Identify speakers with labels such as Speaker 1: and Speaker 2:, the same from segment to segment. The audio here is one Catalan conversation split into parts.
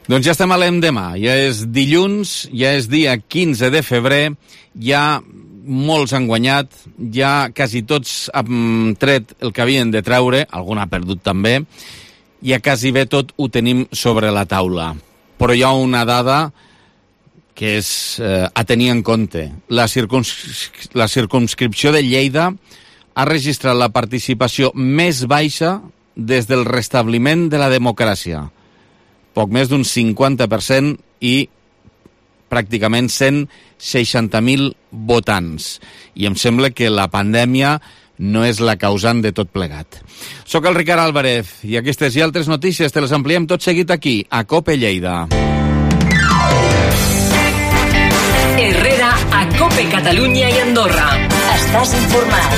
Speaker 1: Doncs ja estem a l'endemà, ja és dilluns, ja és dia 15 de febrer, ja molts han guanyat, ja quasi tots han tret el que havien de treure, algun ha perdut també, ja quasi bé tot ho tenim sobre la taula. Però hi ha una dada que és a tenir en compte. La circumscripció de Lleida ha registrat la participació més baixa des del restabliment de la democràcia. Poc més d'un 50% i pràcticament 160.000 votants. I em sembla que la pandèmia no és la causant de tot plegat. Soc el Ricard Álvarez i aquestes i altres notícies te les ampliem tot seguit aquí, a COPE Lleida.
Speaker 2: Herrera a COPE Catalunya i Andorra. Estàs informat.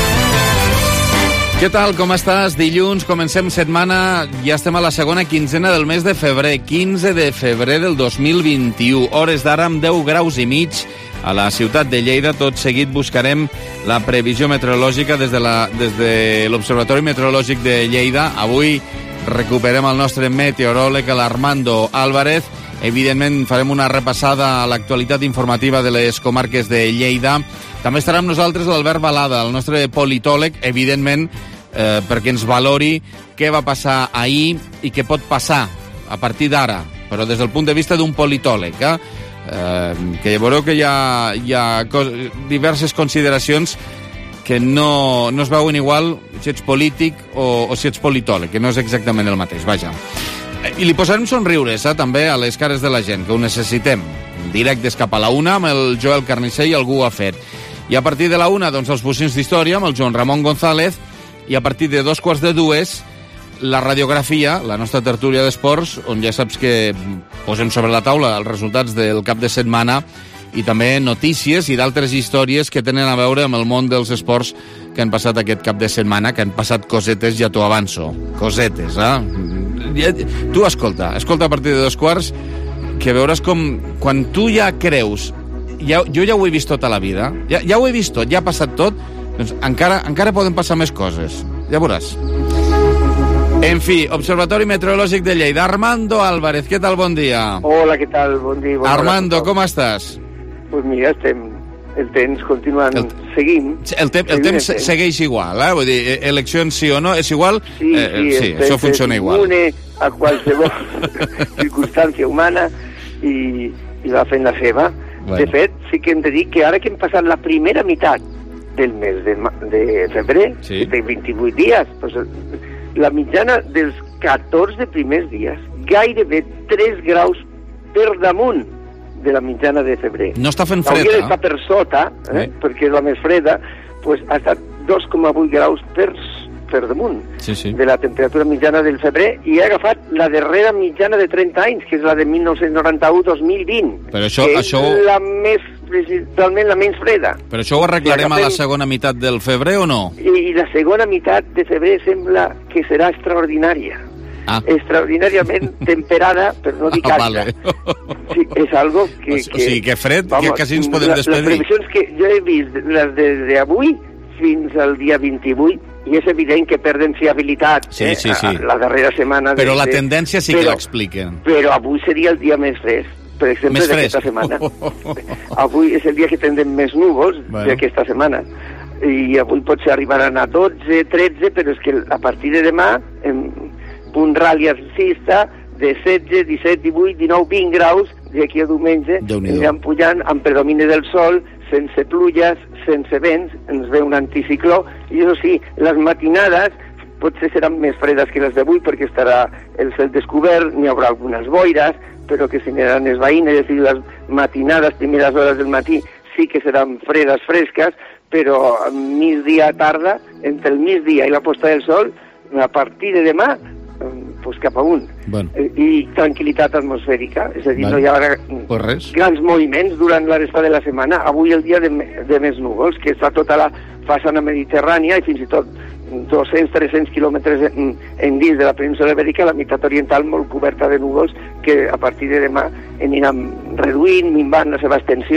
Speaker 1: Què tal, com estàs? Dilluns, comencem setmana, ja estem a la segona quinzena del mes de febrer, 15 de febrer del 2021, hores d'ara amb 10 graus i mig a la ciutat de Lleida. Tot seguit buscarem la previsió meteorològica des de l'Observatori Meteorològic de Lleida. Avui recuperem el nostre meteoròleg, l'Armando Álvarez. Evidentment farem una repassada a l'actualitat informativa de les comarques de Lleida. També estarà amb nosaltres l'Albert Balada, el nostre politòleg, evidentment, perquè ens valori què va passar ahir i què pot passar a partir d'ara, però des del punt de vista d'un politòleg, que veureu que hi ha diverses consideracions que no es veuen igual si ets polític o si ets politòleg, que no és exactament el mateix, vaja. I li posarem somriures, també, a les cares de la gent, que ho necessitem. Directes cap a la una, amb el Joel Carnicer i algú ho ha fet. I a partir de la una, doncs, els bocins d'història, amb el Joan Ramon González, i a partir de 2:45, la radiografia, la nostra tertúlia d'esports, on ja saps que posem sobre la taula els resultats del cap de setmana i també notícies i d'altres històries que tenen a veure amb el món dels esports que han passat aquest cap de setmana, que han passat cosetes, ja t'ho avanço. Cosetes, Tu escolta a partir de 2:15, que veuràs com quan tu ja creus, jo ja ho he vist tota la vida, ja ho he vist tot, ja ha passat tot, doncs encara poden passar més coses, ja veuràs. En fi, Observatori Meteorològic de Lleida. Armando Álvarez, què tal? Bon dia.
Speaker 3: Hola, què tal? Bon dia.
Speaker 1: Armando, com estàs?
Speaker 3: Pues mira, el temps continuant seguint.
Speaker 1: El temps segueix igual, vull dir, eleccions sí o no, és igual?
Speaker 3: Sí,
Speaker 1: això funciona igual.
Speaker 3: Immune a qualsevol circumstància humana i va fent la seva. Bueno. De fet, sí que hem de dir que ara que hem passat la primera meitat del mes de febrer, sí, de 28 dies, doncs, la mitjana dels 14 primers dies, gairebé 3 graus per damunt de la mitjana de febrer.
Speaker 1: No està fent fred,
Speaker 3: hauria d'estar per sota, perquè és la més freda, doncs ha estat 2,8 graus per damunt de la temperatura mitjana del febrer, i ha agafat la darrera mitjana de 30 anys, que és la de 1991-2020,
Speaker 1: però això,
Speaker 3: que és realment la menys freda.
Speaker 1: Però això ho arreglarem a la segona meitat del febrer o no?
Speaker 3: I la segona meitat de febrer sembla que serà extraordinària. Extraordinàriament temperada, però no dic càlida.
Speaker 1: Vale.
Speaker 3: Sí, és algo que...
Speaker 1: O sigui, que fred, que quasi ens podem despedir.
Speaker 3: Les previsions que jo he vist, les d'avui fins al dia 28, i és evident que perden fiabilitat
Speaker 1: sí.
Speaker 3: la darrera setmana.
Speaker 1: Però la tendència sí que l'expliquen.
Speaker 3: Però avui seria el dia més fresc, per exemple, d'aquesta setmana. Avui és el dia que tindrem més núvols d'aquesta setmana. I avui potser arribaran a 12, 13, però és que a partir de demà, en punt rali alcista, de 16, 17, 18, 19, 20 graus, d'aquí a diumenge, aniran pujant amb predomini del sol, sense pluges, sense vents, ens ve un anticicló, i això sí, les matinades potser seran més fredes que les d'avui, perquè estarà el cel descobert, n'hi haurà algunes boires, però que s'aniran esvaint, és a dir, les matinades, primeres hores del matí, sí que seran fredes, fresques, però a migdia tarda, entre el migdia i la posta del sol, a partir de demà, pues cap amunt.
Speaker 1: Bueno.
Speaker 3: I tranquil·litat atmosfèrica, és a dir, no hi haurà grans moviments durant la resta de la setmana. Avui el dia de més núvols, que està tota la façana mediterrània i fins i tot 200-300 quilòmetres endins de la península ibèrica, la meitat oriental molt coberta de núvols que a partir de demà aniran reduint, minvant la seva extensió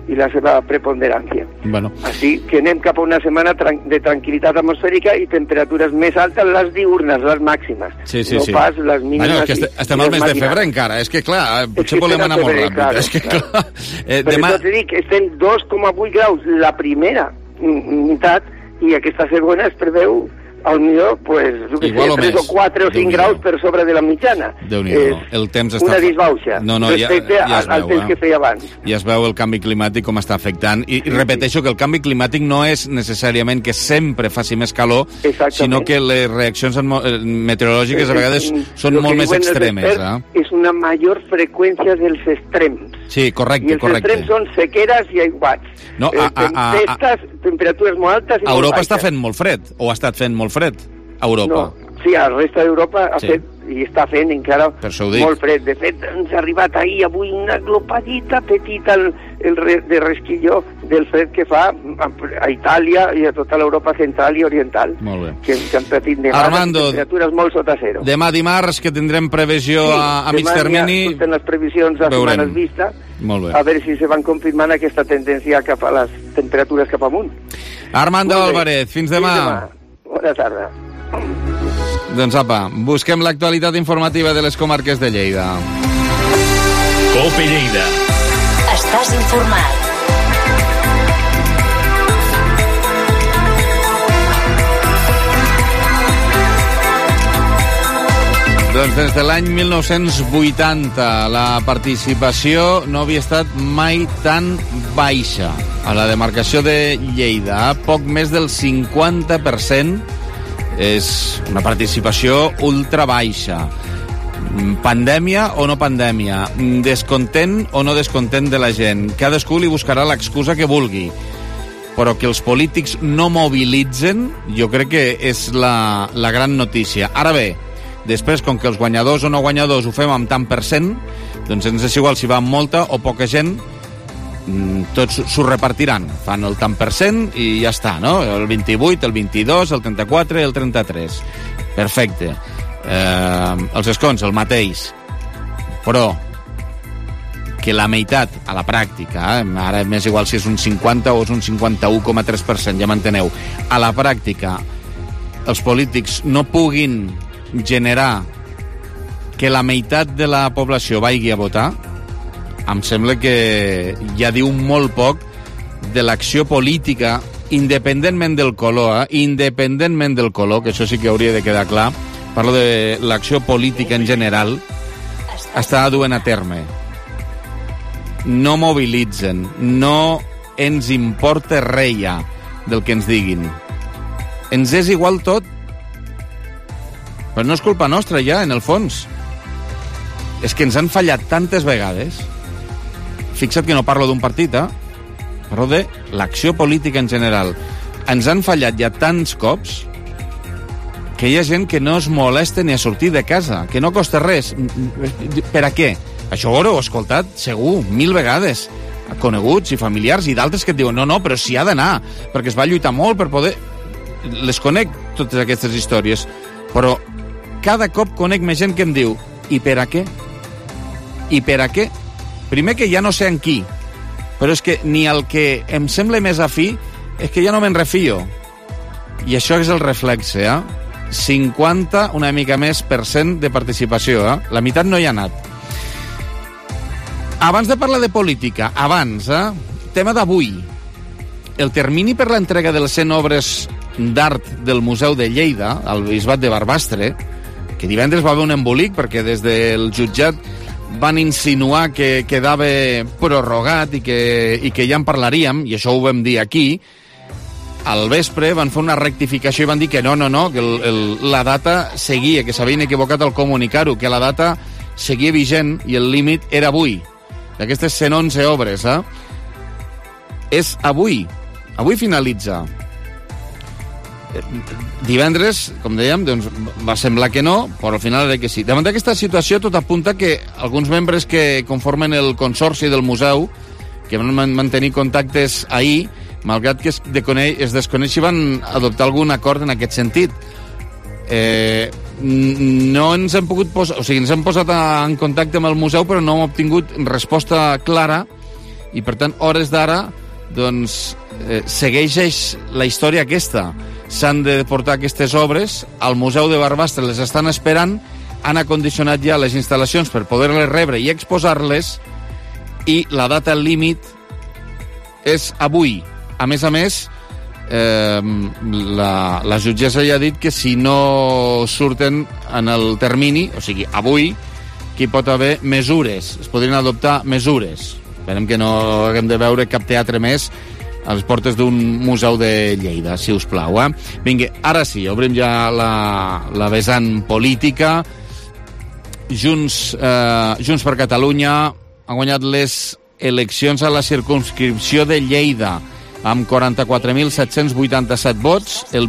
Speaker 3: i la seva preponderància.
Speaker 1: Bueno.
Speaker 3: Així que anem cap a una setmana de tranquil·litat atmosfèrica i temperatures més altes, les diurnes, les màximes.
Speaker 1: Sí.
Speaker 3: Pas les mínimes.
Speaker 1: Bueno, és que estem al mes de febrer encara, és que clar, potser volem anar molt ràpid.
Speaker 3: Clar.
Speaker 1: És que clar...
Speaker 3: Però demà... t'ho dic, estem 2,8 graus la primera meitat i aquesta segona es preveu al millor, pues,
Speaker 1: igual
Speaker 3: 3 o 4 o 5 graus per sobre de la mitjana.
Speaker 1: Déu-n'hi-do. El temps està...
Speaker 3: Una disbauxa respecte al temps que feia abans.
Speaker 1: Ja es veu el canvi climàtic com està afectant. I repeteixo que el canvi climàtic no és necessàriament que sempre faci més calor, sinó que les reaccions meteorològiques a vegades són molt més extremes.
Speaker 3: És una major freqüència dels extrems.
Speaker 1: Sí, correcte.
Speaker 3: I els extrems són sequeres i aiguats.
Speaker 1: No,
Speaker 3: tempestes, temperatures molt altes i
Speaker 1: a Europa
Speaker 3: molt
Speaker 1: està fent molt fred, o ha estat fent molt fred, a Europa?
Speaker 3: No, sí, a la resta d'Europa ha fet, i està fent encara molt fred. De fet, ens ha arribat ahir, avui, una glopadita petita de resquilló del fred que fa a Itàlia i a tota l'Europa central i oriental.
Speaker 1: Molt bé.
Speaker 3: Que han patit
Speaker 1: Armando,
Speaker 3: temperatures molt sota zero.
Speaker 1: Demà dimarts, que tindrem previsió a mig termini...
Speaker 3: Sí, demà les previsions a setmanes vista.
Speaker 1: Molt bé.
Speaker 3: A veure si se van confirmant aquesta tendència cap a les temperatures cap amunt.
Speaker 1: Armando Álvarez, fins demà.
Speaker 3: Bona tarda.
Speaker 1: Doncs apa, busquem l'actualitat informativa de les comarques de Lleida.
Speaker 2: COPE Lleida. Estàs informat.
Speaker 1: Doncs des de l'any 1980 la participació no havia estat mai tan baixa. A la demarcació de Lleida, poc més del 50% és una participació ultra baixa. Pandèmia o no pandèmia, descontent o no descontent de la gent. Cadascú li buscarà l'excusa que vulgui. Però que els polítics no mobilitzen, jo crec que és la gran notícia. Ara bé, després, com que els guanyadors o no guanyadors ho fem amb tant per cent, doncs ens és igual si va molta o poca gent, tots s'ho repartiran. Fan el tant per cent i ja està, no? El 28, el 22, el 34 i el 33. Perfecte. Els escons, el mateix. Però que la meitat, a la pràctica, ara m'és igual si és un 50 o és un 51,3%, ja m'enteneu, a la pràctica els polítics no puguin generar que la meitat de la població vagi a votar, em sembla que ja diu molt poc de l'acció política, independentment del color, independentment del color, que això sí que hauria de quedar clar, parlo de l'acció política en general, està duent a terme. No mobilitzen, no ens importa res ja del que ens diguin. Ens és igual tot. Però no és culpa nostra ja, en el fons. És que ens han fallat tantes vegades. Fixa't que no parlo d'un partit, parlo de l'acció política en general. Ens han fallat ja tants cops que hi ha gent que no es molesta ni a sortir de casa, que no costa res. Per a què? Això ho heu escoltat, segur, 1000 vegades. Coneguts i familiars i d'altres que et diuen no, però s'hi ha d'anar, perquè es va lluitar molt per poder... Les conec, totes aquestes històries, però cada cop conec més gent que em diu i per a què? I per a què? Primer que ja no sé en qui, però és que ni el que em sembla més afí és que ja no me'n refio. I això és el reflexe, 50, una mica més % de participació, La meitat no hi ha anat. Abans de parlar de política, tema d'avui. El termini per l'entrega de les 100 obres d'art del Museu de Lleida, al Bisbat de Barbastre, que divendres va haver un embolic perquè des del jutjat van insinuar que quedava prorrogat i que ja en parlaríem, i això ho vam dir aquí. Al vespre van fer una rectificació i van dir que no, que la data seguia, que s'havien equivocat al comunicar-ho, que la data seguia vigent i el límit era avui. D'aquestes 111 obres, és avui. Avui finalitza. Divendres, com dèiem, doncs, va semblar que no, però al final era que sí. Davant d'aquesta situació, tot apunta que alguns membres que conformen el consorci del museu, que van mantenir contactes ahir, malgrat que es desconeix si van adoptar algun acord en aquest sentit. No ens hem pogut posar... O sigui, ens hem posat en contacte amb el museu, però no hem obtingut resposta clara i per tant, hores d'ara, doncs, segueix la història aquesta. S'han de portar aquestes obres, al Museu de Barbastre les estan esperant, han acondicionat ja les instal·lacions per poder-les rebre i exposar-les, i la data límit és avui. A més, la jutgessa ja ha dit que si no surten en el termini, o sigui, avui, que hi pot haver mesures, es podrien adoptar mesures. Esperem que no haguem de veure cap teatre més a les portes d'un museu de Lleida, si us plau. Vinga, ara sí, obrim ja la vessant política. Junts per Catalunya ha guanyat les eleccions a la circumscripció de Lleida amb 44.787 vots, el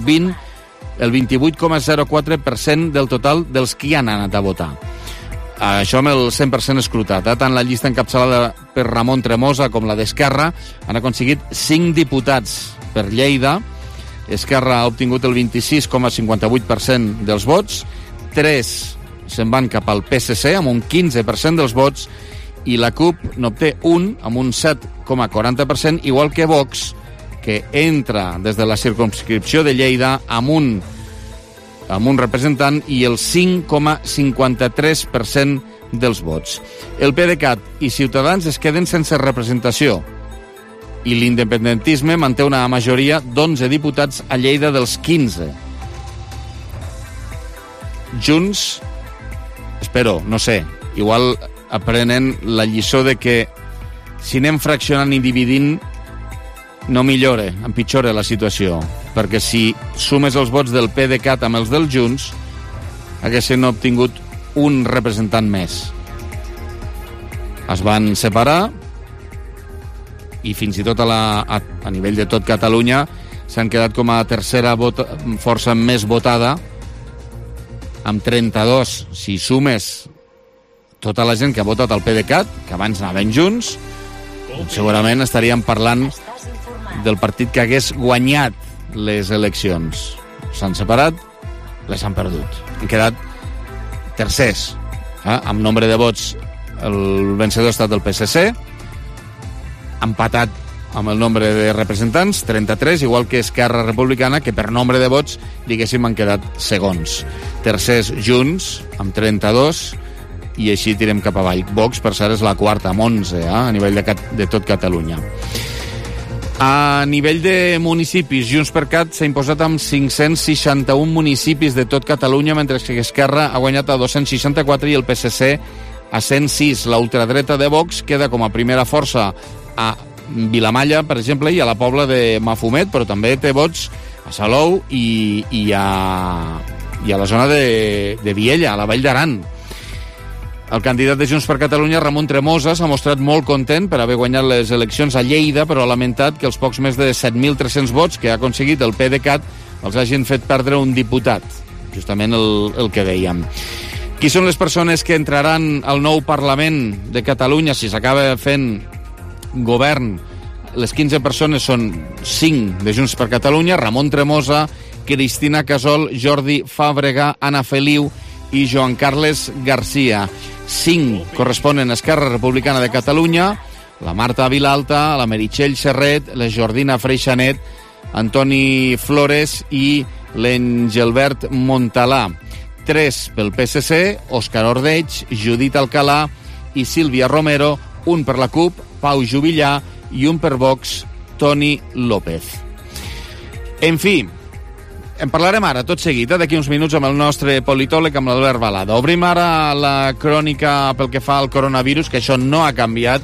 Speaker 1: 28,04% del total dels qui han anat a votar. Això amb el 100% escrutat. Tant la llista encapçalada per Ramon Tremosa com la d'Esquerra han aconseguit 5 diputats per Lleida. Esquerra ha obtingut el 26,58% dels vots, 3 se'n van cap al PSC amb un 15% dels vots i la CUP n'obté un amb un 7,40%, igual que Vox, que entra des de la circumscripció de Lleida amb un representant i el 5,53% dels vots. El PDeCAT i Ciutadans es queden sense representació i l'independentisme manté una majoria d'11 diputats a Lleida dels 15. Junts, espero, no sé, igual aprenen la lliçó de que si anem fraccionant i dividint no millora, empitjora la situació, perquè si sumes els vots del PDeCAT amb els dels Junts haguessin obtingut un representant més. Es van separar i fins i tot a nivell de tot Catalunya s'han quedat com a tercera força més votada amb 32. Si sumes tota la gent que ha votat al PDeCAT, que abans anaven junts, segurament estaríem parlant del partit que hagués guanyat les eleccions. S'han separat, les han perdut. Han quedat tercers. Amb nombre de vots, el vencedor ha estat el PSC, empatat amb el nombre de representants, 33, igual que Esquerra Republicana, que per nombre de vots, diguéssim, han quedat segons. Tercers Junts, amb 32, i així tirem cap avall. Vox, per cert, és la quarta, amb 11, a nivell de tot Catalunya. A nivell de municipis, Junts per Cat s'ha imposat amb 561 municipis de tot Catalunya, mentre que Esquerra ha guanyat a 264 i el PSC a 106. La ultradreta de Vox queda com a primera força a Vilamalla, per exemple, i a la Pobla de Mafumet, però també té vots a Salou i a la zona de Viella, a la Vall d'Aran. El candidat de Junts per Catalunya, Ramon Tremosa, s'ha mostrat molt content per haver guanyat les eleccions a Lleida, però ha lamentat que els pocs més de 7.300 vots que ha aconseguit el PDeCAT els hagin fet perdre un diputat. Justament el que dèiem. Qui són les persones que entraran al nou Parlament de Catalunya si s'acaba fent govern? Les 15 persones són 5 de Junts per Catalunya, Ramon Tremosa, Cristina Casol, Jordi Fàbrega, Anna Feliu i Joan Carles Garcia. 5 corresponen a Esquerra Republicana de Catalunya, la Marta Vilalta, la Meritxell Serret, la Jordina Freixanet, Antoni Flores i l'Engelbert Montalà. 3 pel PSC, Òscar Ordeig, Judit Alcalà i Sílvia Romero, un per la CUP, Pau Juvillà, i un per Vox, Toni López. En fi, en parlarem ara, tot seguit, d'aquí uns minuts amb el nostre politòleg, amb l'Albert Balada. Obrim ara la crònica pel que fa al coronavirus, que això no ha canviat.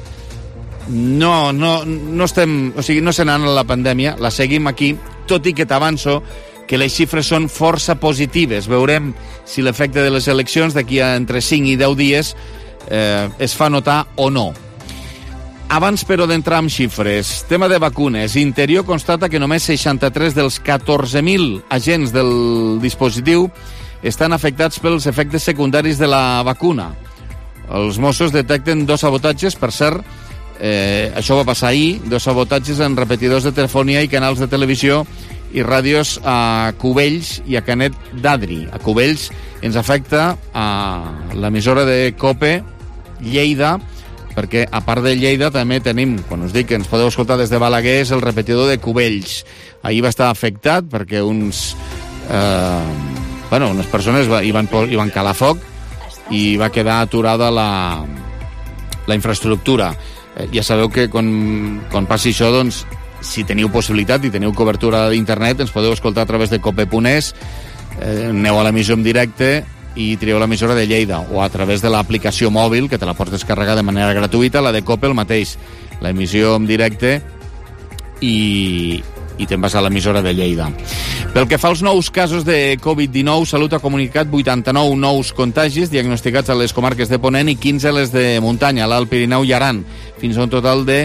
Speaker 1: No estem... O sigui, no se n'ha anat la pandèmia, la seguim aquí, tot i que t'avanço que les xifres són força positives. Veurem si l'efecte de les eleccions d'aquí a entre 5 i 10 dies es fa notar o no. Abans, però, d'entrar en xifres, tema de vacunes. Interior constata que només 63 dels 14.000 agents del dispositiu estan afectats pels efectes secundaris de la vacuna. Els Mossos detecten 2 sabotatges, per cert, això va passar ahir, 2 sabotatges en repetidors de telefonia i canals de televisió i ràdios a Cubells i a Canet d'Adri. A Cubells ens afecta a l'emissora de COPE Lleida, perquè a part de Lleida també tenim, quan us dic que ens podeu escoltar des de Balaguer, és el repetidor de Cubells. Ahir va estar afectat perquè unes persones hi van calar foc i va quedar aturada la infraestructura. Ja sabeu que quan passi això, doncs, si teniu possibilitat i teniu cobertura d'internet, ens podeu escoltar a través de cope.es, aneu a l'emissió en directe i trieu l'emissora de Lleida, o a través de l'aplicació mòbil, que te la pots descarregar de manera gratuïta, la de Cope el mateix, l'emissió en directe, i te'n vas a l'emissora de Lleida. Pel que fa als nous casos de Covid-19, Salut ha comunicat 89 nous contagis diagnosticats a les comarques de Ponent i 15 a les de muntanya, l'Alt Pirineu i Aran, fins a un total de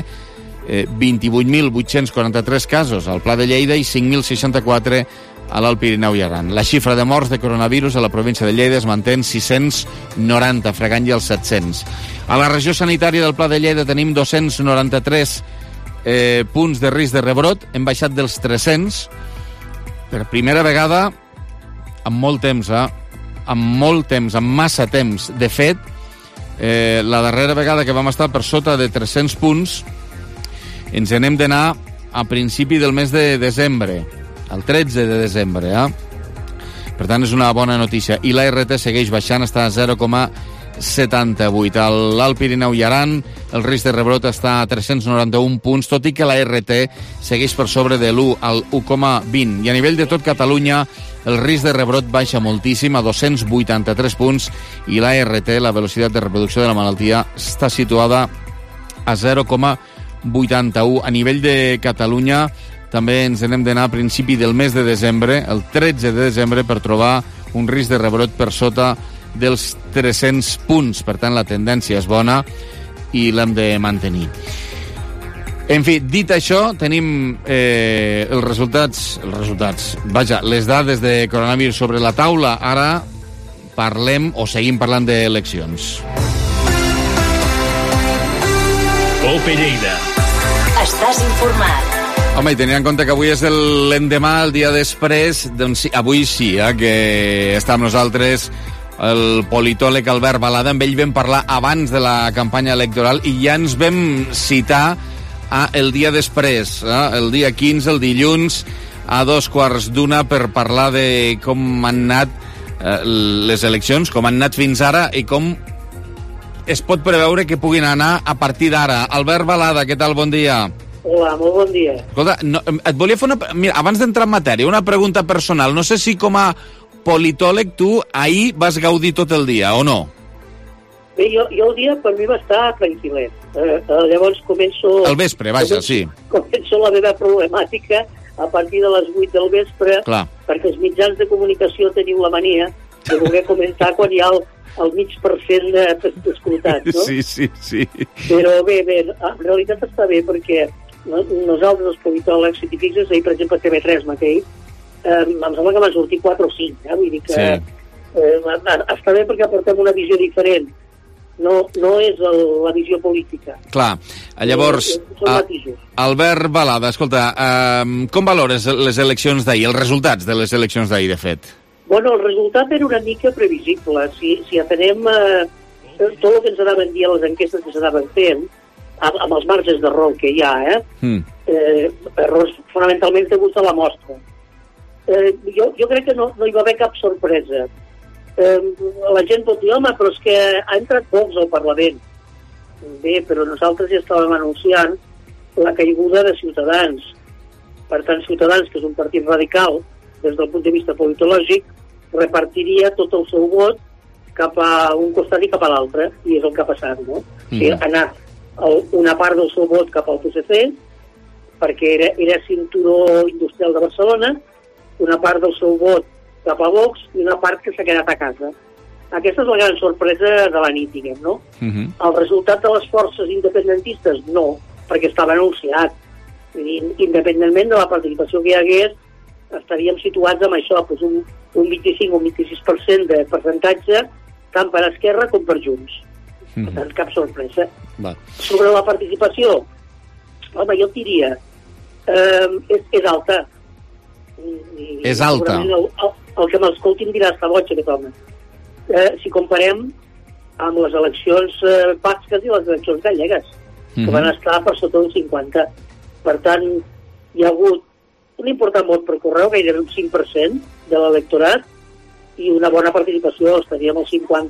Speaker 1: 28.843 casos al Pla de Lleida i 5.064 a l'Alt Pirineu i Aran. La xifra de morts de coronavirus a la província de Lleida es manté en 690, fregant ja els 700. A la regió sanitària del Pla de Lleida tenim 293 punts de risc de rebrot, hem baixat dels 300, per primera vegada en molt temps, en massa temps. De fet, la darrera vegada que vam estar per sota de 300 punts, ens n'hem d'anar a principi del mes de desembre, el 13 de desembre, Per tant, és una bona notícia. I la RT segueix baixant, està a 0,78. A l'Alt Pirineu i Aran, el risc de rebrot està a 391 punts, tot i que la RT segueix per sobre de l'1 al 1,20. I a nivell de tot Catalunya, el risc de rebrot baixa moltíssim, a 283 punts, i la RT, la velocitat de reproducció de la malaltia, està situada a 0,81. A nivell de Catalunya, també ens n'hem d'anar a principi del mes de desembre, el 13 de desembre, per trobar un risc de rebrot per sota dels 300 punts. Per tant, la tendència és bona i l'hem de mantenir. En fi, dit això, tenim els resultats, les dades de coronavirus sobre la taula. Ara parlem o seguim parlant d'eleccions.
Speaker 2: Cope Lleida. Estàs informat.
Speaker 1: Home, i tenint en compte que avui és l'endemà, el dia després, doncs sí, avui sí, que està amb nosaltres el politòleg Albert Balada. Amb ell vam parlar abans de la campanya electoral i ja ens vam citar el dia després, el dia 15, el dilluns, a 2:15, per parlar de com han anat les eleccions, com han anat fins ara i com es pot preveure que puguin anar a partir d'ara. Albert Balada, què tal? Bon dia.
Speaker 3: Hola, molt bon dia.
Speaker 1: Escolta, et volia fer mira, abans d'entrar en matèria, una pregunta personal. No sé si com a politòleg tu ahir vas gaudir tot el dia, o no?
Speaker 3: Bé, jo el dia per mi va estar tranquil·let. Llavors començo...
Speaker 1: Al vespre, vaja, sí.
Speaker 3: Començo la meva problemàtica a partir de les 8 del vespre, perquè els mitjans de comunicació teniu la mania de voler comentar quan hi ha el mig per cent d'escoltats, no?
Speaker 1: Sí.
Speaker 3: Però bé, en realitat està bé, perquè nosaltres, els politòlegs científics, ahir, per exemple, a TV3 mateix, em sembla que van sortir 4 o 5, vull dir que està bé perquè aportem una visió diferent. No és la visió política.
Speaker 1: Clar, llavors, Albert Balada, escolta, com valores les eleccions d'ahir, els resultats de les eleccions d'ahir, de fet?
Speaker 3: Bueno, el resultat era una mica previsible. Si atenem tot el que ens anaven dient les enquestes que s'anaven fent, amb els marges d'error que hi ha, errors fonamentalment deguts a la mostra. Jo crec que no hi va haver cap sorpresa. La gent pot dir, home, però és que ha entrat Vox al Parlament. Bé, però nosaltres ja estàvem anunciant la caiguda de Ciutadans. Per tant, Ciutadans, que és un partit radical des del punt de vista politològic, repartiria tot el seu vot cap a un costat i cap a l'altre, i és el que ha passat, no? O sigui, ha anat una part del seu vot cap al PSC, perquè era cinturó industrial de Barcelona, una part del seu vot cap a Vox i una part que s'ha quedat a casa. Aquesta és la gran sorpresa de la nit, diguem, no? El resultat de les forces independentistes, no, perquè estava anunciat. Independentment de la participació que hi hagués, estaríem situats amb això, doncs un 25 o un 26% de percentatge, tant per Esquerra com per Junts. Per tant, cap sorpresa. Sobre la participació, home, jo diria, és alta.
Speaker 1: És alta?
Speaker 3: El que m'escolti em dirà, està boig aquest home. Si comparem
Speaker 4: amb les eleccions basques i les eleccions gallegues, que van estar per sota d'un 50. Per tant, hi ha hagut un important vot per correu, gairebé un 5% de l'electorat, i una bona participació, estaríem al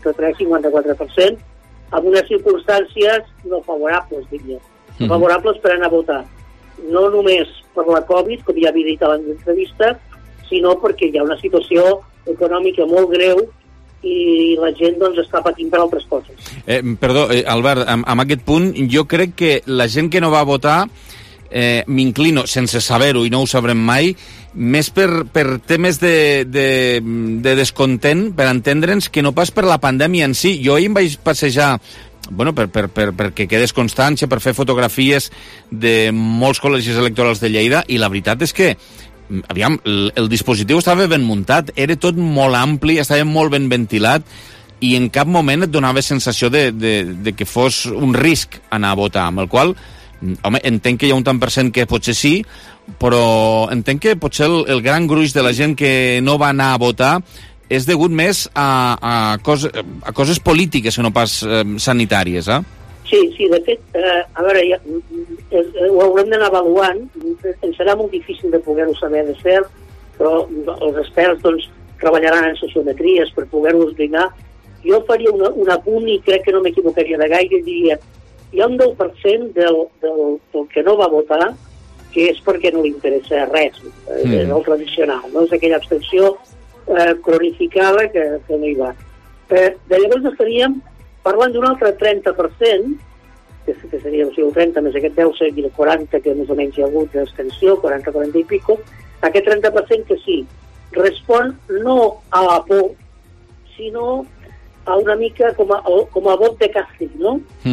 Speaker 4: 53-54%, amb unes circumstàncies no favorables, diria. No favorables per anar a votar. No només per la Covid, com ja havia dit a l'entrevista, sinó perquè hi ha una situació econòmica molt greu i la gent doncs està patint per altres coses.
Speaker 1: Perdó, Albert, amb aquest punt, jo crec que la gent que no va votar, m'inclino, sense saber-ho i no ho sabrem mai, més per temes de descontent, per entendre'ns, que no pas per la pandèmia en si. Jo ahir em vaig passejar, bueno, perquè quedés constància, per fer fotografies de molts col·legis electorals de Lleida, i la veritat és que aviam, el dispositiu estava ben muntat, era tot molt ampli, estava molt ben ventilat, i en cap moment et donava sensació de que fos un risc anar a votar, amb el qual, home, entenc que hi ha un tant per cent que potser sí, però entenc que potser el gran gruix de la gent que no va anar a votar és degut més a coses polítiques que no pas sanitàries, eh?
Speaker 4: Sí, de fet, a veure, ho haurem d'anar avaluant, ens serà molt difícil de poder-ho saber de cert, però els experts doncs, treballaran en sociometries per poder-ho esbrinar. Jo faria un apunt i crec que no m'equivocaria de gaire, diria, hi ha un 10% del que no va votar que és perquè no li interessa res, és el tradicional, no? És aquella abstenció cronificada que no hi va. De llavors estaríem parlant d'un altre 30%, que seria el 30 més aquest 10, seria el 40, que més o menys hi ha hagut d'extensió, 40 i pico, aquest 30% que sí, respon no a la por, sinó a una mica com a vot de càstig, no?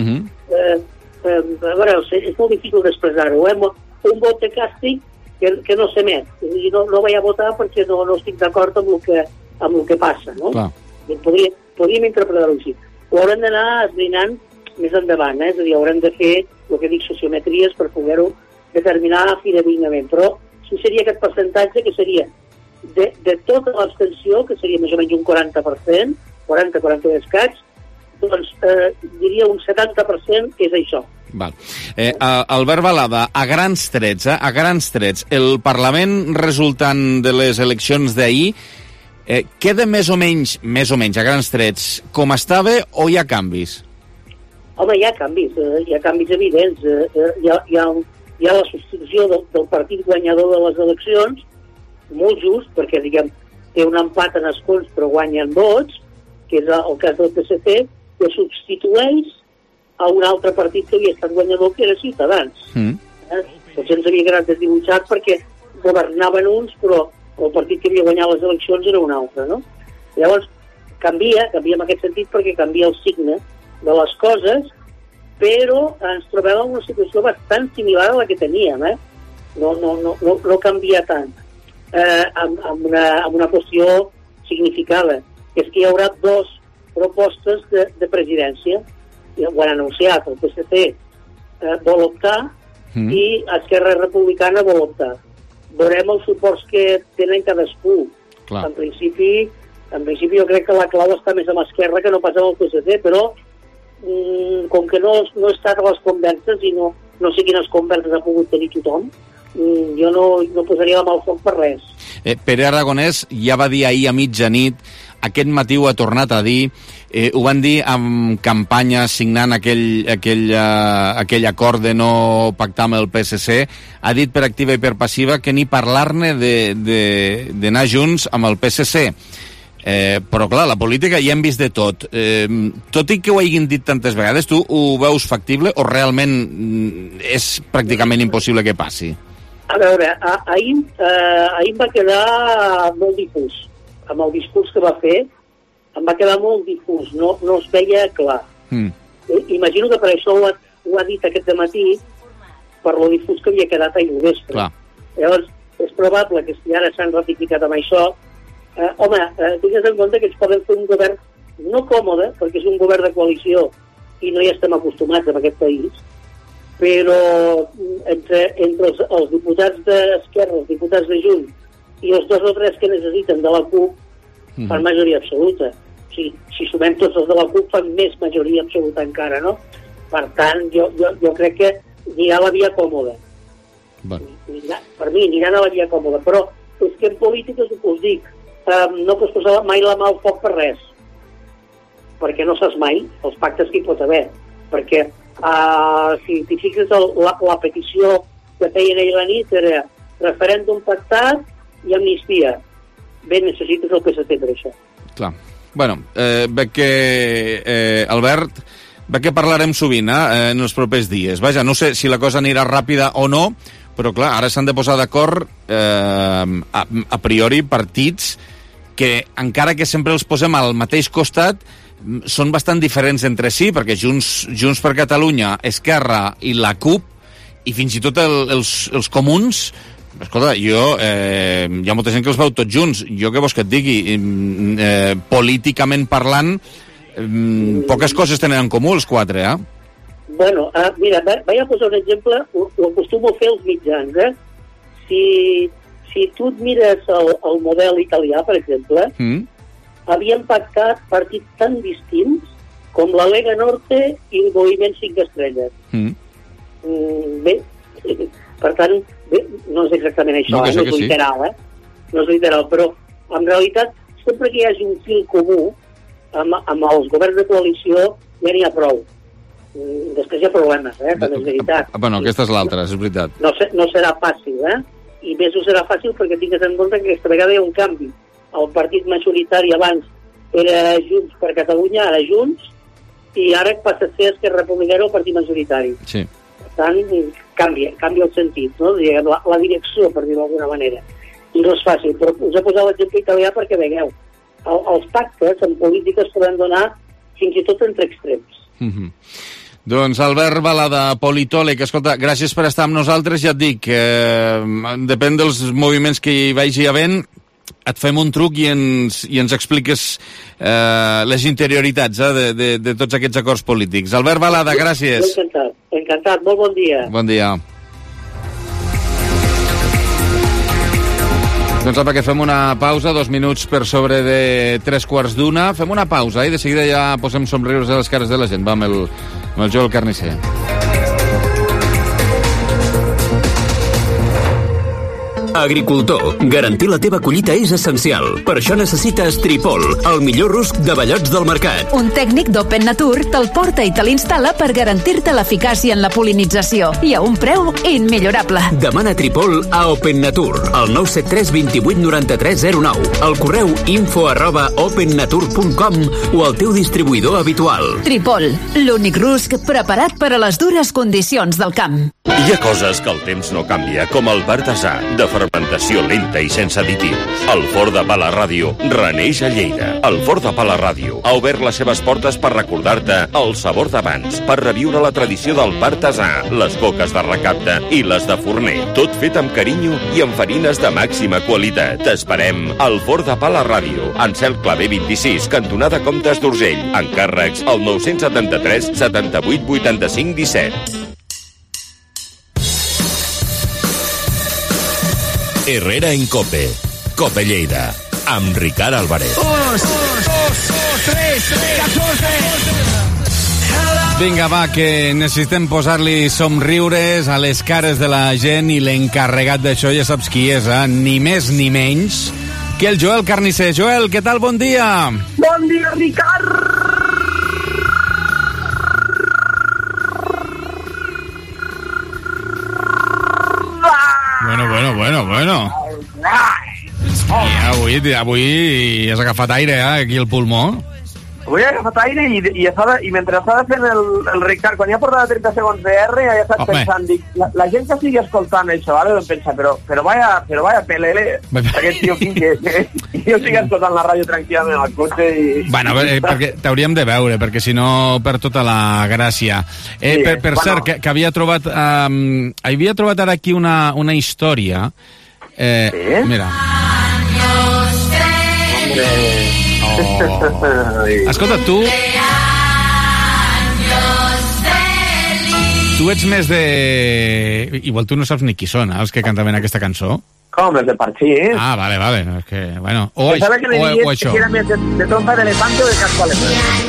Speaker 4: A veure, és molt difícil d'expressar-ho, un vot de càstig que no s'emet, i no vaig a votar perquè no estic d'acord amb el que passa, no? Podríem interpretar-ho així. Ho haurem d'anar esbrinant més endavant, és a dir, haurem de fer el que dic sociometries per poder-ho determinar fidedignament, però sí seria aquest percentatge que seria de tota l'abstenció, que seria més o menys un 40%, 40 i escaig, doncs diria un 70% és això.
Speaker 1: Val. Albert Balada, a grans trets, el Parlament resultant de les eleccions d'ahir queda més o menys, a grans trets, com estava o hi ha canvis?
Speaker 4: Home, hi ha canvis evidents. Hi ha la substitució del partit guanyador de les eleccions, molt just, perquè, diguem, té un empat en escons però guanyen vots, que és el cas del PSC, que substitueix a un altre partit que havia estat guanyador, que era Ciutadans. Potser ens havia quedat desdibuixat perquè governaven uns, però el partit que havia guanyat les eleccions era un altre, no? Llavors, canvia en aquest sentit perquè canvia el signe de les coses, però ens trobem en una situació bastant similar a la que teníem, no canvia tant, amb una qüestió significada, que és que hi haurà dues propostes de presidència, ho han anunciat, el PSC vol optar i Esquerra Republicana vol optar. Veurem els suports que tenen cadascú. Clar. En principi jo crec que la clau està més amb Esquerra que no pas amb el PSC, però com que no he estat a les converses i no sé quines converses ha pogut tenir tothom, jo no posaria la mà al foc per res.
Speaker 1: Pere Aragonès ja va dir ahir a mitjanit, aquest matí ho ha tornat a dir, ho van dir amb campanya signant aquell acord de no pactar amb el PSC, ha dit per activa i per passiva que ni parlar-ne d'anar junts amb el PSC. Però clar, la política ja hem vist de tot. Tot i que ho hagin dit tantes vegades, tu ho veus factible o realment és pràcticament impossible que passi?
Speaker 4: A veure, ahir em va quedar molt difús. Amb el discurs que va fer em va quedar molt difús, no es veia clar. Imagino que per això ho ha dit aquest dematí, per lo difús que havia quedat ahir al vespre. Clar. Llavors, és probable que si ara s'han ratificat amb això, tingues en compte que ens poden fer un govern no còmode, perquè és un govern de coalició i no hi estem acostumats en aquest país, però entre els diputats d'Esquerra, els diputats de Junts i els 2 o 3 que necessiten de la CUP fan majoria absoluta. si sumem tots els de la CUP fan més majoria absoluta encara, no? Per tant, jo crec que anirà a la via còmoda. Per mi aniran a la via còmoda, però és que en política us dic, no pots posar mai la mà al foc per res, perquè no saps mai els pactes que hi pot haver, perquè si t'hi fixes la petició que feien ahir la nit era referèndum pactat i amnistia. Bé, necessites el PSC per això.
Speaker 1: Clar. Bueno, veig que, Albert, veig que parlarem sovint en els propers dies. Vaja, no sé si la cosa anirà ràpida o no, però clar, ara s'han de posar d'acord a priori partits que, encara que sempre els posem al mateix costat, són bastant diferents entre si, perquè Junts per Catalunya, Esquerra i la CUP, i fins i tot els comuns, escolta, hi ha molta gent que els veu tots junts. Jo què vols que et digui? Políticament parlant, poques coses tenen en comú els quatre,
Speaker 4: Bueno, mira, vaig a posar un exemple, ho acostumo a fer els mitjans, Si tu et mires el model italià, per exemple, havien pactat partits tan distints com la Lega Norte i el Moviment 5 Estrelles. Bé, per tant, no és exactament això, no és literal, no és literal, però en realitat sempre que hi hagi un fil comú amb els governs de coalició ja n'hi ha prou. Després hi ha problemes, també és veritat.
Speaker 1: Bueno, aquesta és l'altra, és veritat.
Speaker 4: No serà fàcil, i més no serà fàcil perquè tingues en compte que aquesta vegada hi ha un canvi. El partit majoritari abans era Junts per Catalunya, ara Junts, i ara passa a ser Esquerra Republicana el partit majoritari.
Speaker 1: Sí.
Speaker 4: Per tant, canvia el sentit, no? La direcció, per dir-ho d'alguna manera. I no és fàcil, però us he posat l'exemple italià perquè veieu. Els pactes en política es poden donar fins i tot entre extrems.
Speaker 1: Doncs Albert Balada, politòleg, escolta, gràcies per estar amb nosaltres, ja et dic, depèn dels moviments que hi vagi havent, et fem un truc i ens expliques les interioritats de tots aquests acords polítics. Albert Balada, gràcies.
Speaker 4: Encantat, molt bon dia.
Speaker 1: Bon dia. Doncs apa, que fem una pausa, 2 minuts per sobre de 3:15. Fem una pausa i de seguida ja posem somriures a les cares de la gent. Va amb el Joel Carnisser.
Speaker 5: Agricultor, garantir la teva collita és essencial. Per això necessites Tripol, el millor rusc de bellots del mercat.
Speaker 6: Un tècnic d'Open Nature te'l porta i te l'instal·la per garantir-te l'eficàcia en la polinització i a un preu immillorable.
Speaker 5: Demana Tripol a Open Nature, al 973 28 93 09, al correu info@opennature.com o al teu distribuïdor habitual.
Speaker 6: Tripol, l'únic rusc preparat per a les dures condicions del camp.
Speaker 7: Hi ha coses que el temps no canvia, com el Partasà, de fermentació lenta i sense additius. El Forn de Pa La Ràdio reneix a Lleida. El Forn de Pa La Ràdio ha obert les seves portes per recordar-te el sabor d'abans, per reviure la tradició del Partasà, les coques de recapte i les de forner. Tot fet amb carinyo i amb farines de màxima qualitat. T'esperem al Forn de Pa La Ràdio, en Cel Clavé 26, cantonada Comtes d'Urgell. Encàrrecs al 973 78 85 17. Herrera en Cope. Cope Lleida. Amb Ricard Álvarez.
Speaker 8: 1, 2, 3, 14.
Speaker 1: Vinga, va, que necessitem posar-li somriures a les cares de la gent i l'encarregat d'això ja saps qui és, ni més ni menys que el Joel Carnisser. Joel, què tal? Bon dia.
Speaker 9: Bon dia, Ricard.
Speaker 1: Bueno. I avui has agafat aire, aquí al pulmó.
Speaker 9: Avui he agafat aire i mentre estava fent el Ricard, quan ja portava 30 segons de R, ja he estat pensant, dic, la gent que estigui escoltant això, ara em pensa, però vaya pelele, aquest tio que jo estigui escoltant la ràdio tranquil·lament al cotxe i...
Speaker 1: Bueno, perquè t'hauríem de veure, perquè si no per tota la gràcia. Per cert, que havia trobat ara aquí una història.
Speaker 9: Sí?
Speaker 1: Mira. Escolta, tu tu ets més de... Igual tu no saps ni qui són, els que cantaven aquesta cançó.
Speaker 9: Com, els de Parchís?
Speaker 1: Ah, vale. És que, bueno... O
Speaker 9: pensava que
Speaker 1: això.
Speaker 9: Que era més de trompa d'elefante o de casco elefante.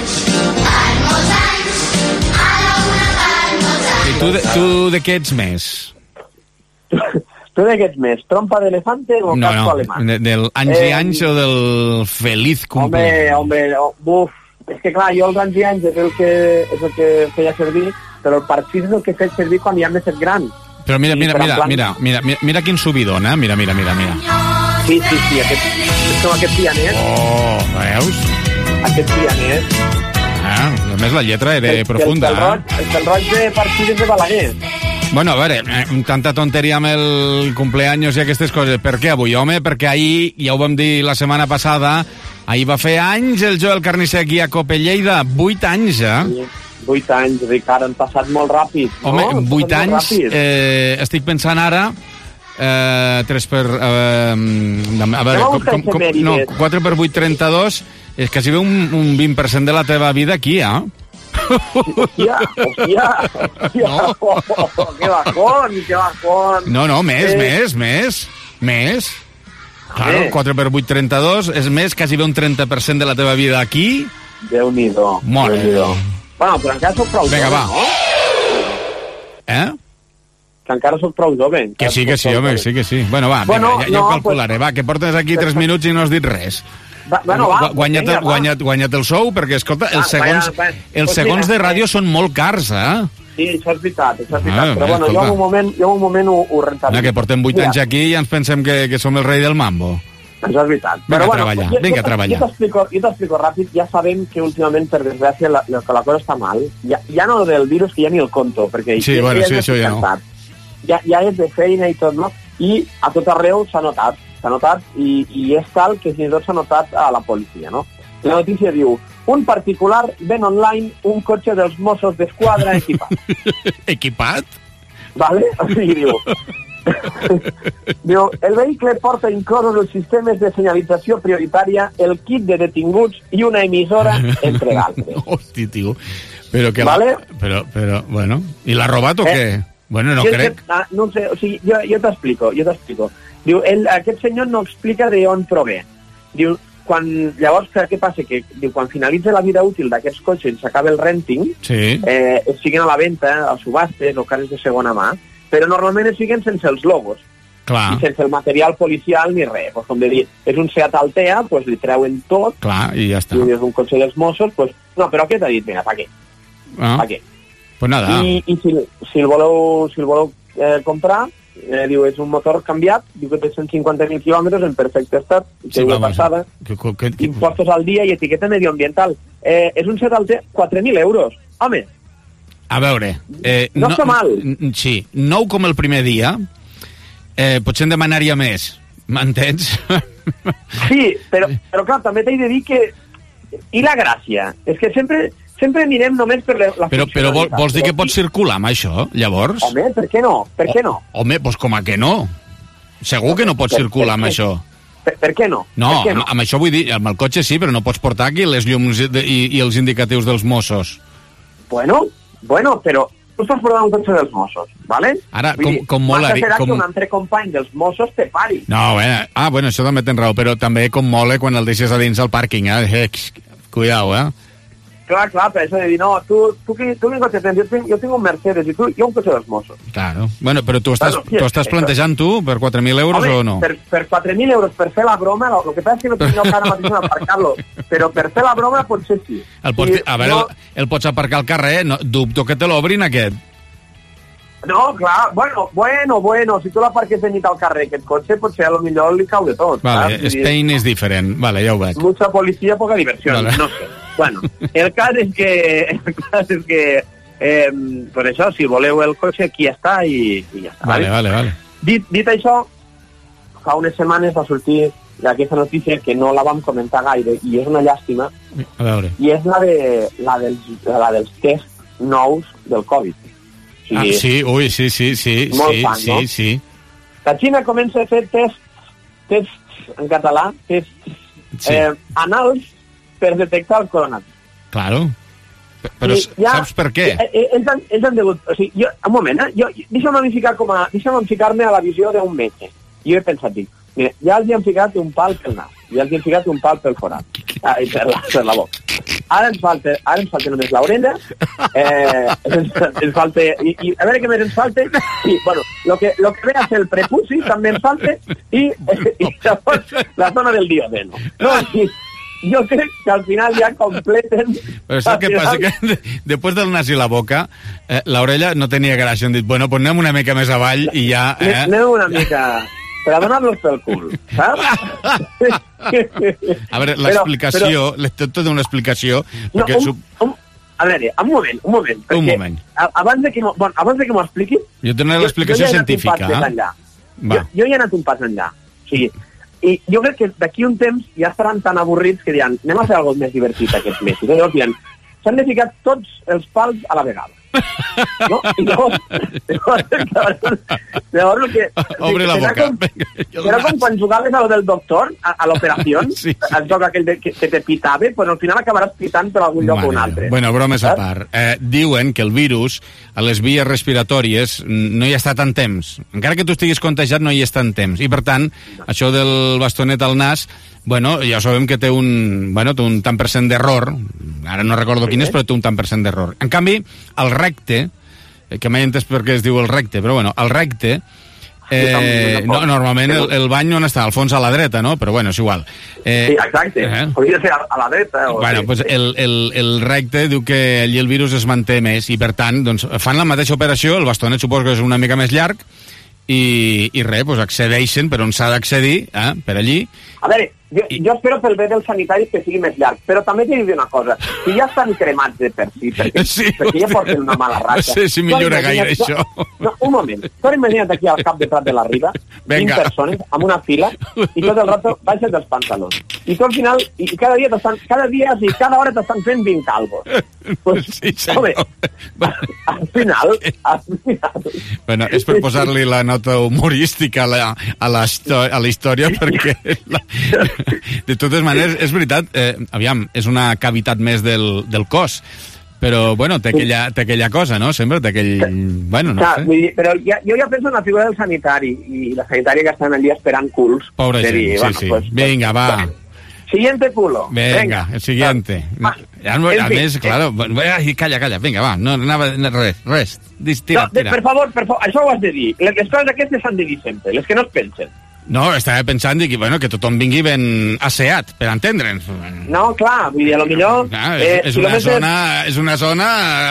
Speaker 1: I tu de què ets més?
Speaker 9: Tu de què ets més? Trompa d'elefante o casco alemán?
Speaker 1: No, del anys i anys o del feliz cumpleaños?
Speaker 9: Home, buf. És que clar, jo els anys i anys és el que feia servir, però el Parchís és el que he fet servir quan ja m'he fet gran.
Speaker 1: Però mira quin subidon, eh? Mira.
Speaker 9: Sí, és com aquest pianet.
Speaker 1: Oh, veus?
Speaker 9: Aquest pianet.
Speaker 1: Ah, a més la lletra era profunda.
Speaker 9: El roig de Parchís és de Balaguer.
Speaker 1: Bueno, a veure, tanta tonteria amb el cumpleaños i aquestes coses. Per què avui, home? Perquè ahir, ja ho vam dir la setmana passada, ahir va fer anys el Joel Carnisser aquí a Cope Lleida. 8 anys, eh? Sí.
Speaker 9: 8 anys, Ricard, han passat molt ràpid.
Speaker 1: Home, no? 8 anys, estic pensant ara, 3 per... a veure, 4 per 8, 32, és quasi bé un 20% de la teva vida aquí, eh?
Speaker 9: Hòstia. No. Que bajón.
Speaker 1: No, més. Claro, 4 per 8, 32, és més, quasi bé un 30% de la teva vida aquí.
Speaker 9: Déu-n'hi-do.
Speaker 1: Molt bé.
Speaker 9: Bueno, però encara soc prou jove, no? Que encara soc prou jove.
Speaker 1: Que sí, home, sí que sí. Bueno, va, ja ho calcularé. Va, que portes aquí 3 minuts i no has dit res. Guanya't el sou, perquè, escolta, els segons de ràdio són molt cars, eh?
Speaker 9: Sí, això és veritat. Però bueno, jo en un moment ho rentabilitzo.
Speaker 1: Que portem 8 anys aquí i ens pensem que som el rei del mambo.
Speaker 9: Això és veritat.
Speaker 1: Vinga a treballar.
Speaker 9: Jo t'explico ràpid. Ja sabem que últimament, per desgràcia, la cosa està mal. Ja no del virus, que ja ni el conto. Perquè
Speaker 1: sí, això ja no.
Speaker 9: Ja és de feina i tot, no? I a tot arreu s'ha notat i és tal que fins i tot s'ha notat a la policia, no? La notícia diu: un particular ven online un cotxe dels Mossos d'Esquadra equipat.
Speaker 1: Equipat?
Speaker 9: Vale? O sigui, diu, el vehicle porta inclosos els sistemes de senyalització prioritària, el kit de detinguts i una emissora, entre d'altres.
Speaker 1: Hosti, tio. Però que
Speaker 9: vale?
Speaker 1: Però, bueno, i l'ha robat o què? Bueno, no crec.
Speaker 9: No sé, o sigui, jo t'explico. Diu, aquest senyor no explica d'on prové. Diu, llavors, què passa? Que diu, quan finalitza la vida útil d'aquests cotxes i s'acaba el renting, es siguen a la venda, a subhastes o cases de segona mà, però normalment es siguen sense els logos.
Speaker 1: Clar.
Speaker 9: I sense el material policial ni res. Pues, com de dir, és un Seat Altea, pues li treuen tot.
Speaker 1: Clar, i ja està.
Speaker 9: I és un cotxe dels Mossos, pues, no, però què t'ha dit? Mira, pa què? Pa què?
Speaker 1: Pues nada.
Speaker 9: I si el voleu comprar, diu, és un motor canviat, diu que té 150.000 quilòmetres en perfecte estat, que ho passada, impostos al dia i etiqueta medioambiental. És un Seat Altea, 4.000 euros. Home!
Speaker 1: A veure...
Speaker 9: no està mal.
Speaker 1: Sí, nou com el primer dia, potser en demanaria més, m'entens?
Speaker 9: Sí, però clar, també t'he de dir que... I la gràcia? És que sempre mirem només per la funcionalitat.
Speaker 1: Però vols dir que pots circular amb això, llavors?
Speaker 9: Home, per què no?
Speaker 1: Home, doncs com a que no? Segur que no pots circular amb això.
Speaker 9: Per què no?
Speaker 1: No, amb això vull dir, amb el cotxe sí, però no pots portar aquí les llums i els indicatius dels Mossos.
Speaker 9: Bueno, però tu estàs portant un cotxe dels Mossos, ¿vale?
Speaker 1: Ara, com mola...
Speaker 9: Serà que un altre company dels Mossos te pari.
Speaker 1: No, bueno, això també tens raó, però també com mola quan el deixes a dins al pàrquing, Cuidao,
Speaker 9: Clar, però això de dir, no, tu quin cotxe tens? Jo tinc un Mercedes i tu, jo un cotxe dels Mossos.
Speaker 1: Claro. Bueno, però tu estàs plantejant tu per 4.000 euros o no?
Speaker 9: Per 4.000 euros, per fer la broma, el que passa és que no tinc jo cara mateix per aparcar-lo, però per fer la broma potser sí.
Speaker 1: A veure, el pots aparcar al carrer, dubto que te l'obrin aquest.
Speaker 9: No, clar, bueno, si tu l'aparques de nit al carrer, aquest cotxe, potser a lo millor li cau de tot.
Speaker 1: Vale, Spain és diferent, vale, ja ho veig.
Speaker 9: Mucha policía, poca diversión, vale. No sé. Bueno, el cas és que per això, si voleu el cotxe, aquí està i ja està.
Speaker 1: Vale.
Speaker 9: Dit això, fa unes setmanes va sortir aquesta notícia que no la vam comentar gaire i és una llàstima.
Speaker 1: A veure.
Speaker 9: I és la dels tests nous del Covid.
Speaker 1: Sí.
Speaker 9: Molt fan, no?
Speaker 1: Sí.
Speaker 9: La Xina comença a fer tests en català, tests anals per detectar el coronavirus.
Speaker 1: Claro. Però saps per què?
Speaker 9: Ells han degut... O sigui, un moment, deixa'm ficar-me a la visió d'un metge. Jo he pensat, mira, ja els hi han ficat un pal pel nas, ja els hi han ficat un pal pel forat, per la boca. Ara ens falta només l'orella, ens falta... I a veure què més ens falta. I, bueno, lo que ve a ser el prepuci també ens falta, i llavors la zona del diodeno. No, jo crec que al final ja completen...
Speaker 1: Però saps què passa? Que després del nas i la boca, l'orella no tenia gràcia. Han dit, bueno, pues anem una mica més avall i ja...
Speaker 9: Anem una mica... Per a donar-los pel cul, saps?
Speaker 1: A veure, l'explicació... Tot té una explicació...
Speaker 9: No, a veure, un moment.
Speaker 1: Un moment.
Speaker 9: Abans de que m'ho expliqui...
Speaker 1: Jo tenia l'explicació científica.
Speaker 9: Jo hi he anat un pas enllà. O sigui, i jo crec que d'aquí un temps ja estaran tan avorrits que diran, anem a fer alguna més divertit aquest mes. I llavors diran, s'han de ficar tots els pals a la vegada. No? I llavors que...
Speaker 1: Obre la boca.
Speaker 9: Era com quan jugaves a lo del doctor, a l'operació, el joc aquell que te pitava, pues al final acabaràs pitant per algun lloc o un altre.
Speaker 1: Bueno, bromes a part. Diuen que el virus a les vies respiratòries no hi està tant temps. Encara que tu estiguis contagiat, no hi és tant temps. I, per tant, això del bastonet al nas, bueno, ja sabem que té un tant per cent d'error. Ara no recordo quin és, però té un tant per cent d'error. En canvi, el recte, que mai he entès per què es diu el recte, però bueno, el recte, normalment el bany on està? Al fons a la dreta, no? Però bueno, és igual.
Speaker 9: Sí, exacte. Podria ser a la dreta.
Speaker 1: Bueno, pues el recte diu que allí el virus es manté més i, per tant, doncs, fan la mateixa operació, el bastonet suposo que és una mica més llarg, i res, doncs accedeixen per on s'ha d'accedir, per allí.
Speaker 9: A veure, jo espero pel bé dels sanitaris que sigui més llarg, però també t'he de dir una cosa, si ja estan cremats de per si, perquè ja porten una mala ratxa.
Speaker 1: No sé si millora gaire això.
Speaker 9: No, un moment, tu imagina't aquí al cap de Prat de la Riba, 20 persones, amb una fila, i tot el rato baixes dels pantalons. I tu al final, i cada cada hora t'estan fent 20 calvos. Pues,
Speaker 1: sí, senyor.
Speaker 9: Home, al final...
Speaker 1: Bueno, és per posar-li la nota humorística a la història, perquè... De totes maneres, és veritat, aviam, és una cavitat més del cos, però, bueno, té aquella cosa, no? Sempre té aquell... Bueno, no sé.
Speaker 9: Vull dir, però jo ja penso en la figura del sanitari, i la sanitària que estan allí esperant culs.
Speaker 1: Pobre gent, sí. Vinga, va.
Speaker 9: Siguiente culo.
Speaker 1: Venga, el siguiente. A més, claro... Calla, vinga, va, no anava res. Tira.
Speaker 9: Per favor, això ho has de dir. Les coses aquestes s'han de dir sempre, les que no es pensen.
Speaker 1: No, estava pensant que tothom vingui ben asseat, per entendre'ns.
Speaker 9: No, clar, vull dir, a lo millor...
Speaker 1: És una zona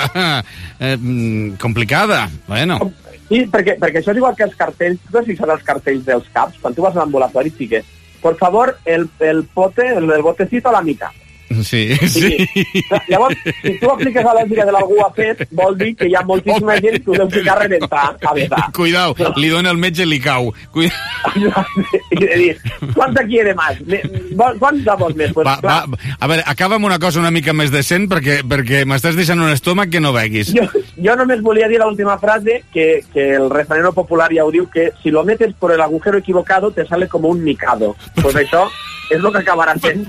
Speaker 1: complicada, bueno.
Speaker 9: Sí, perquè això és igual que els cartells, tu has fixat els cartells dels CAPs, quan tu vas a l'ambulatori i fiques, por favor, el botecito a la mitad.
Speaker 1: Sí.
Speaker 9: Llavors, si tu apliques a l'ètica de l'algú ha fet, vol dir que hi ha moltíssima gent que ho deu ficar a rebentar, a besar.
Speaker 1: Cuidao, li dona el metge i li cau.
Speaker 9: I de dir, quanta quiere más? Quanta vols més? Pues,
Speaker 1: va, a veure, acaba amb una cosa una mica més decent perquè m'estàs deixant un estómac que no veguis.
Speaker 9: Jo només volia dir l'última frase, que el refranero popular ja ho diu, que si lo metes por el agujero equivocado te sale como un micado. Pues això és el que acabarà sent.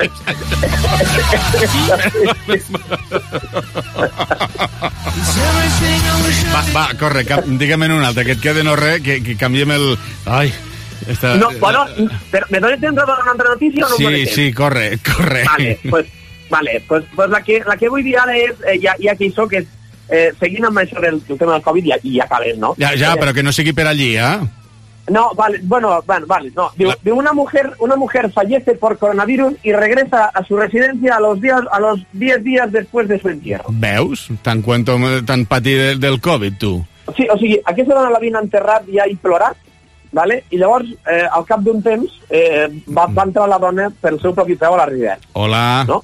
Speaker 1: Va, corre, digue'm un altre, que et quede no res, que canviem el... Ai...
Speaker 9: No, bueno, ¿me dones temps de donar una altra notícia o no?
Speaker 1: Sí, corre.
Speaker 9: Vale, pues la que vull dir ara és, ja que hi soc, és seguint amb això del tema del Covid i ja acabem, ¿no?
Speaker 1: Ja, però que no sigui per allí,
Speaker 9: No, vale, no. Digo, una mujer fallece por coronavirus y regresa a su residencia a los 10 días después de su entierro.
Speaker 1: Veus? Tan patir del Covid, tu.
Speaker 9: Sí, o sigui, aquesta dona l'havien enterrat ja i plorat, vale? I llavors, al cap d'un temps, va entrar la dona pel seu propi peu a la residència.
Speaker 1: Hola.
Speaker 9: No?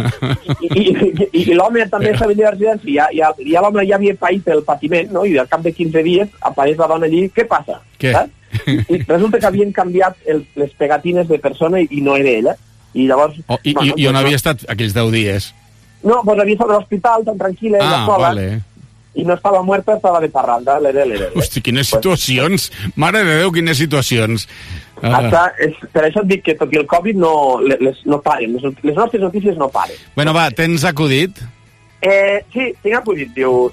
Speaker 9: I l'home també estava a la residència i l'home ja havia paït el patiment, no? I al cap de 15 dies apareix la dona allí. Què passa?
Speaker 1: Què?
Speaker 9: I resulta que havien canviat les pegatines de persona i no era ella. I llavors...
Speaker 1: I on havia estat aquells 10 dies?
Speaker 9: No, pues havia estat a l'hospital, tan tranquil·la, ella sola.
Speaker 1: Vale.
Speaker 9: I no estava muerta, estava de parranda.
Speaker 1: Hosti, quines situacions! Mare de Déu, quines situacions!
Speaker 9: Per això et dic que tot i el Covid no paren. Les nostres notícies no paren.
Speaker 1: Bueno, va, tens acudit?
Speaker 9: Sí, tinc acudit, diu...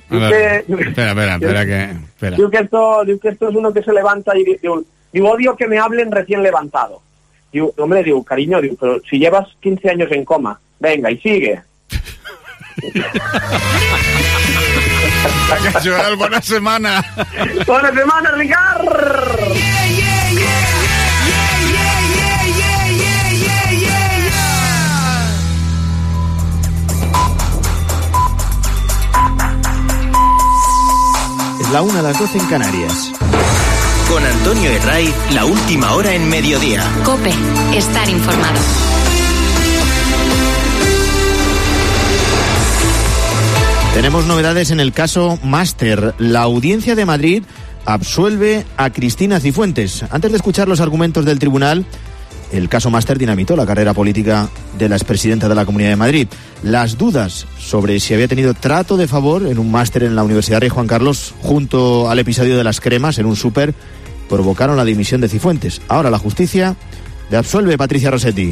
Speaker 1: Espera.
Speaker 9: Diu que esto es uno que se levanta y diu, odio que me hablen recién levantado. Diu, hombre, cariño, pero si llevas 15 años en coma, venga, y sigue.
Speaker 1: Joel, bona setmana.
Speaker 9: Bona setmana, Ricard!
Speaker 10: Es la 1 a las 12 en Canarias.
Speaker 5: Con Antonio Herray, la última hora en mediodía.
Speaker 2: COPE, estar informado.
Speaker 10: Tenemos novedades en el caso Máster. La Audiencia de Madrid absuelve a Cristina Cifuentes. Antes de escuchar los argumentos del tribunal, el caso Máster dinamitó la carrera política de la expresidenta de la Comunidad de Madrid. Las dudas sobre si había tenido trato de favor en un máster en la Universidad Rey Juan Carlos, junto al episodio de las cremas en un súper, provocaron la dimisión de Cifuentes. Ahora la justicia le absuelve. Patricia Rossetti.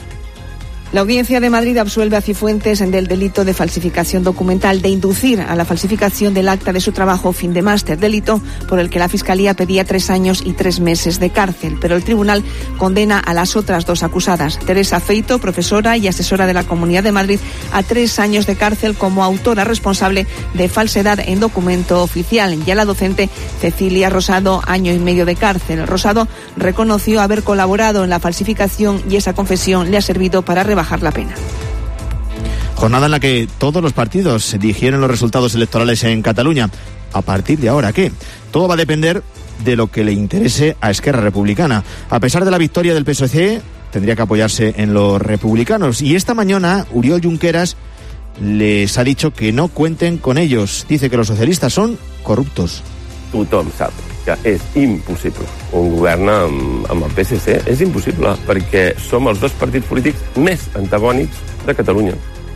Speaker 11: La Audiencia de Madrid absuelve a Cifuentes del delito de falsificación documental, de inducir a la falsificación del acta de su trabajo fin de máster, delito por el que la Fiscalía pedía 3 años y 3 meses de cárcel. Pero el tribunal condena a las otras 2 acusadas, Teresa Feito, profesora y asesora de la Comunidad de Madrid, a 3 años de cárcel como autora responsable de falsedad en documento oficial, y a la docente Cecilia Rosado, 1 año y medio de cárcel. Rosado reconoció haber colaborado en la falsificación y esa confesión le ha servido para rebajar la pena.
Speaker 10: Jornada en la que todos los partidos dijeron los resultados electorales en Cataluña. ¿A partir de ahora qué? Todo va a depender de lo que le interese a Esquerra Republicana. A pesar de la victoria del PSC, tendría que apoyarse en los republicanos. Y esta mañana, Oriol Junqueras les ha dicho que no cuenten con ellos. Dice que los socialistas son corruptos.
Speaker 12: Tothom sap que és impossible un govern amb el PSC. És impossible, perquè som els 2 partits polítics més antagònics de Catalunya.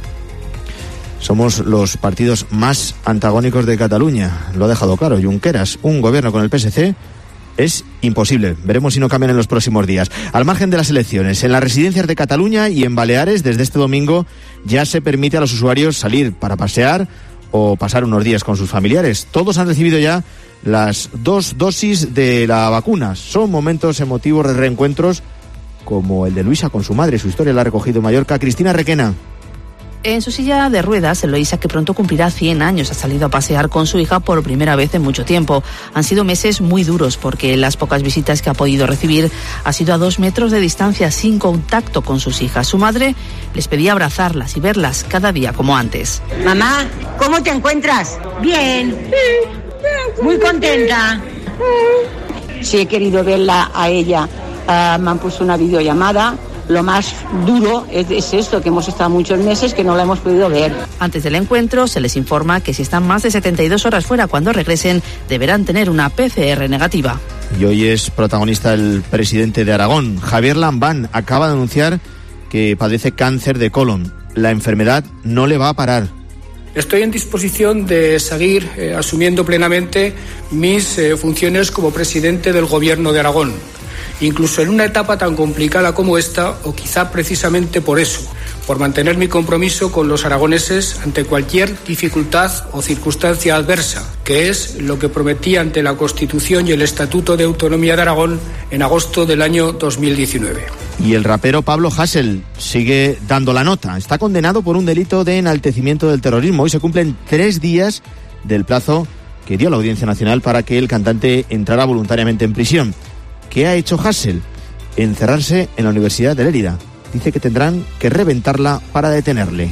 Speaker 10: Somos los partidos más antagónicos de Cataluña. Lo ha dejado claro Junqueras. Un gobierno con el PSC es imposible. Veremos si no cambian en los próximos días. Al margen de las elecciones, en las residencias de Cataluña y en Baleares, desde este domingo ya se permite a los usuarios salir para pasear o pasar unos días con sus familiares. Todos han recibido ya las 2 dosis de la vacuna. Son momentos emotivos de reencuentros como el de Luisa con su madre. Su historia la ha recogido en Mallorca Cristina Requena.
Speaker 13: En su silla de ruedas, Eloísa, que pronto cumplirá 100 años, ha salido a pasear con su hija por primera vez en mucho tiempo. Han sido meses muy duros porque las pocas visitas que ha podido recibir ha sido a 2 metros de distancia, sin contacto con sus hijas. Su madre les pedía abrazarlas y verlas cada día como antes.
Speaker 14: Mamá, ¿cómo te encuentras? Bien. Muy contenta. Sí, he querido verla a ella. Me han puesto una videollamada. Lo más duro es esto, que hemos estado muchos meses que no la hemos podido ver.
Speaker 13: Antes del encuentro se les informa que si están más de 72 horas fuera cuando regresen, deberán tener una PCR negativa.
Speaker 10: Y hoy es protagonista el presidente de Aragón. Javier Lambán acaba de anunciar que padece cáncer de colon. La enfermedad no le va a parar.
Speaker 15: Estoy en disposición de seguir asumiendo plenamente mis funciones como presidente del Gobierno de Aragón, incluso en una etapa tan complicada como esta, o quizá precisamente por eso, por mantener mi compromiso con los aragoneses ante cualquier dificultad o circunstancia adversa, que es lo que prometí ante la Constitución y el Estatuto de Autonomía de Aragón en agosto del año 2019.
Speaker 10: Y el rapero Pablo Hasél sigue dando la nota. Está condenado por un delito de enaltecimiento del terrorismo. Hoy se cumplen 3 días del plazo que dio la Audiencia Nacional para que el cantante entrara voluntariamente en prisión. ¿Qué ha hecho Hasél? Encerrarse en la Universidad de Lérida. Dice que tendrán que reventarla para detenerle.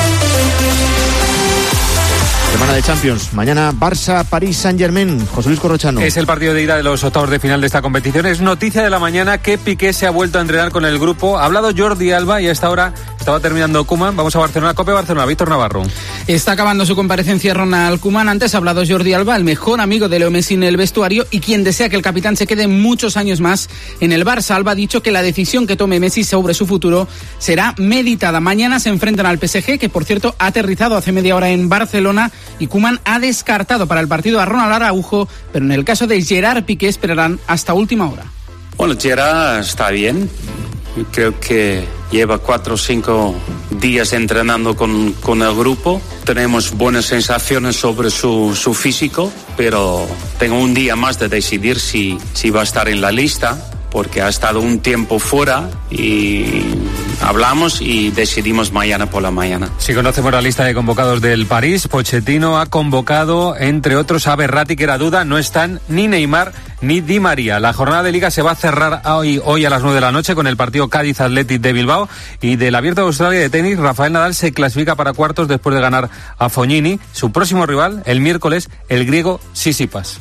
Speaker 10: Semana de Champions. Mañana Barça, París, Saint-Germain. José Luis Corrochano.
Speaker 16: Es el partido de ida de los octavos de final de esta competición. Es noticia de la mañana que Piqué se ha vuelto a entrenar con el grupo. Ha hablado Jordi Alba y a esta hora estaba terminando Koeman. Vamos a Barcelona, COPE Barcelona. Víctor Navarro.
Speaker 17: Está acabando su comparecencia Ronald Koeman. Antes ha hablado Jordi Alba, el mejor amigo de Leo Messi en el vestuario y quien desea que el capitán se quede muchos años más en el Barça. Alba ha dicho que la decisión que tome Messi sobre su futuro será meditada. Mañana se enfrentan al PSG, que por cierto ha aterrizado hace media hora en Barcelona, y Koeman ha descartado para el partido a Ronald Araujo, pero en el caso de Gerard Piqué esperarán hasta última hora.
Speaker 18: Bueno, Gerard está bien. Creo que lleva 4 o 5 días entrenando con el grupo. Tenemos buenas sensaciones sobre su físico, pero tengo un día más de decidir si va a estar en la lista, porque ha estado un tiempo fuera y hablamos y decidimos mañana por la mañana.
Speaker 16: Si conocemos la lista de convocados del París, Pochettino ha convocado, entre otros, a Verratti, que era duda. No están ni Neymar ni Di María. La jornada de Liga se va a cerrar hoy a las 9 de la noche con el partido Cádiz Athletic de Bilbao, y del Abierto de Australia de tenis, Rafael Nadal se clasifica para cuartos después de ganar a Fognini. Su próximo rival, el miércoles, el griego Tsitsipas.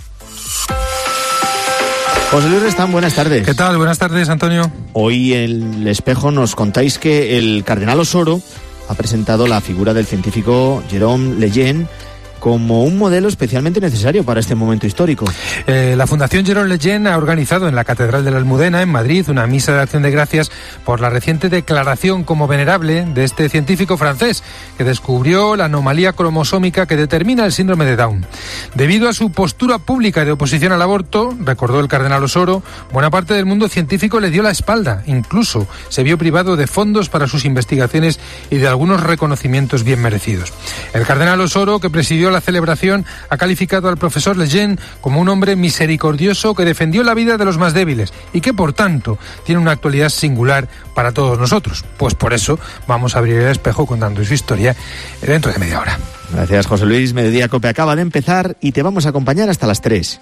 Speaker 10: José Luis Restán, buenas tardes.
Speaker 19: ¿Qué tal? Buenas tardes, Antonio.
Speaker 10: Hoy en El Espejo nos contáis que el cardenal Osoro ha presentado la figura del científico Jérôme Lejeune como un modelo especialmente necesario para este momento histórico.
Speaker 19: La Fundación Jérôme Lejeune ha organizado en la Catedral de la Almudena, en Madrid, una misa de acción de gracias por la reciente declaración como venerable de este científico francés que descubrió la anomalía cromosómica que determina el síndrome de Down. Debido a su postura pública de oposición al aborto, recordó el cardenal Osoro, buena parte del mundo científico le dio la espalda. Incluso se vio privado de fondos para sus investigaciones y de algunos reconocimientos bien merecidos. El cardenal Osoro, que presidió la celebración, ha calificado al profesor Lejeune como un hombre misericordioso que defendió la vida de los más débiles y que, por tanto, tiene una actualidad singular para todos nosotros. Pues por eso vamos a abrir El Espejo contando su historia dentro de media hora.
Speaker 10: Gracias, José Luis. Mediodía Cope acaba de empezar y te vamos a acompañar hasta las 3.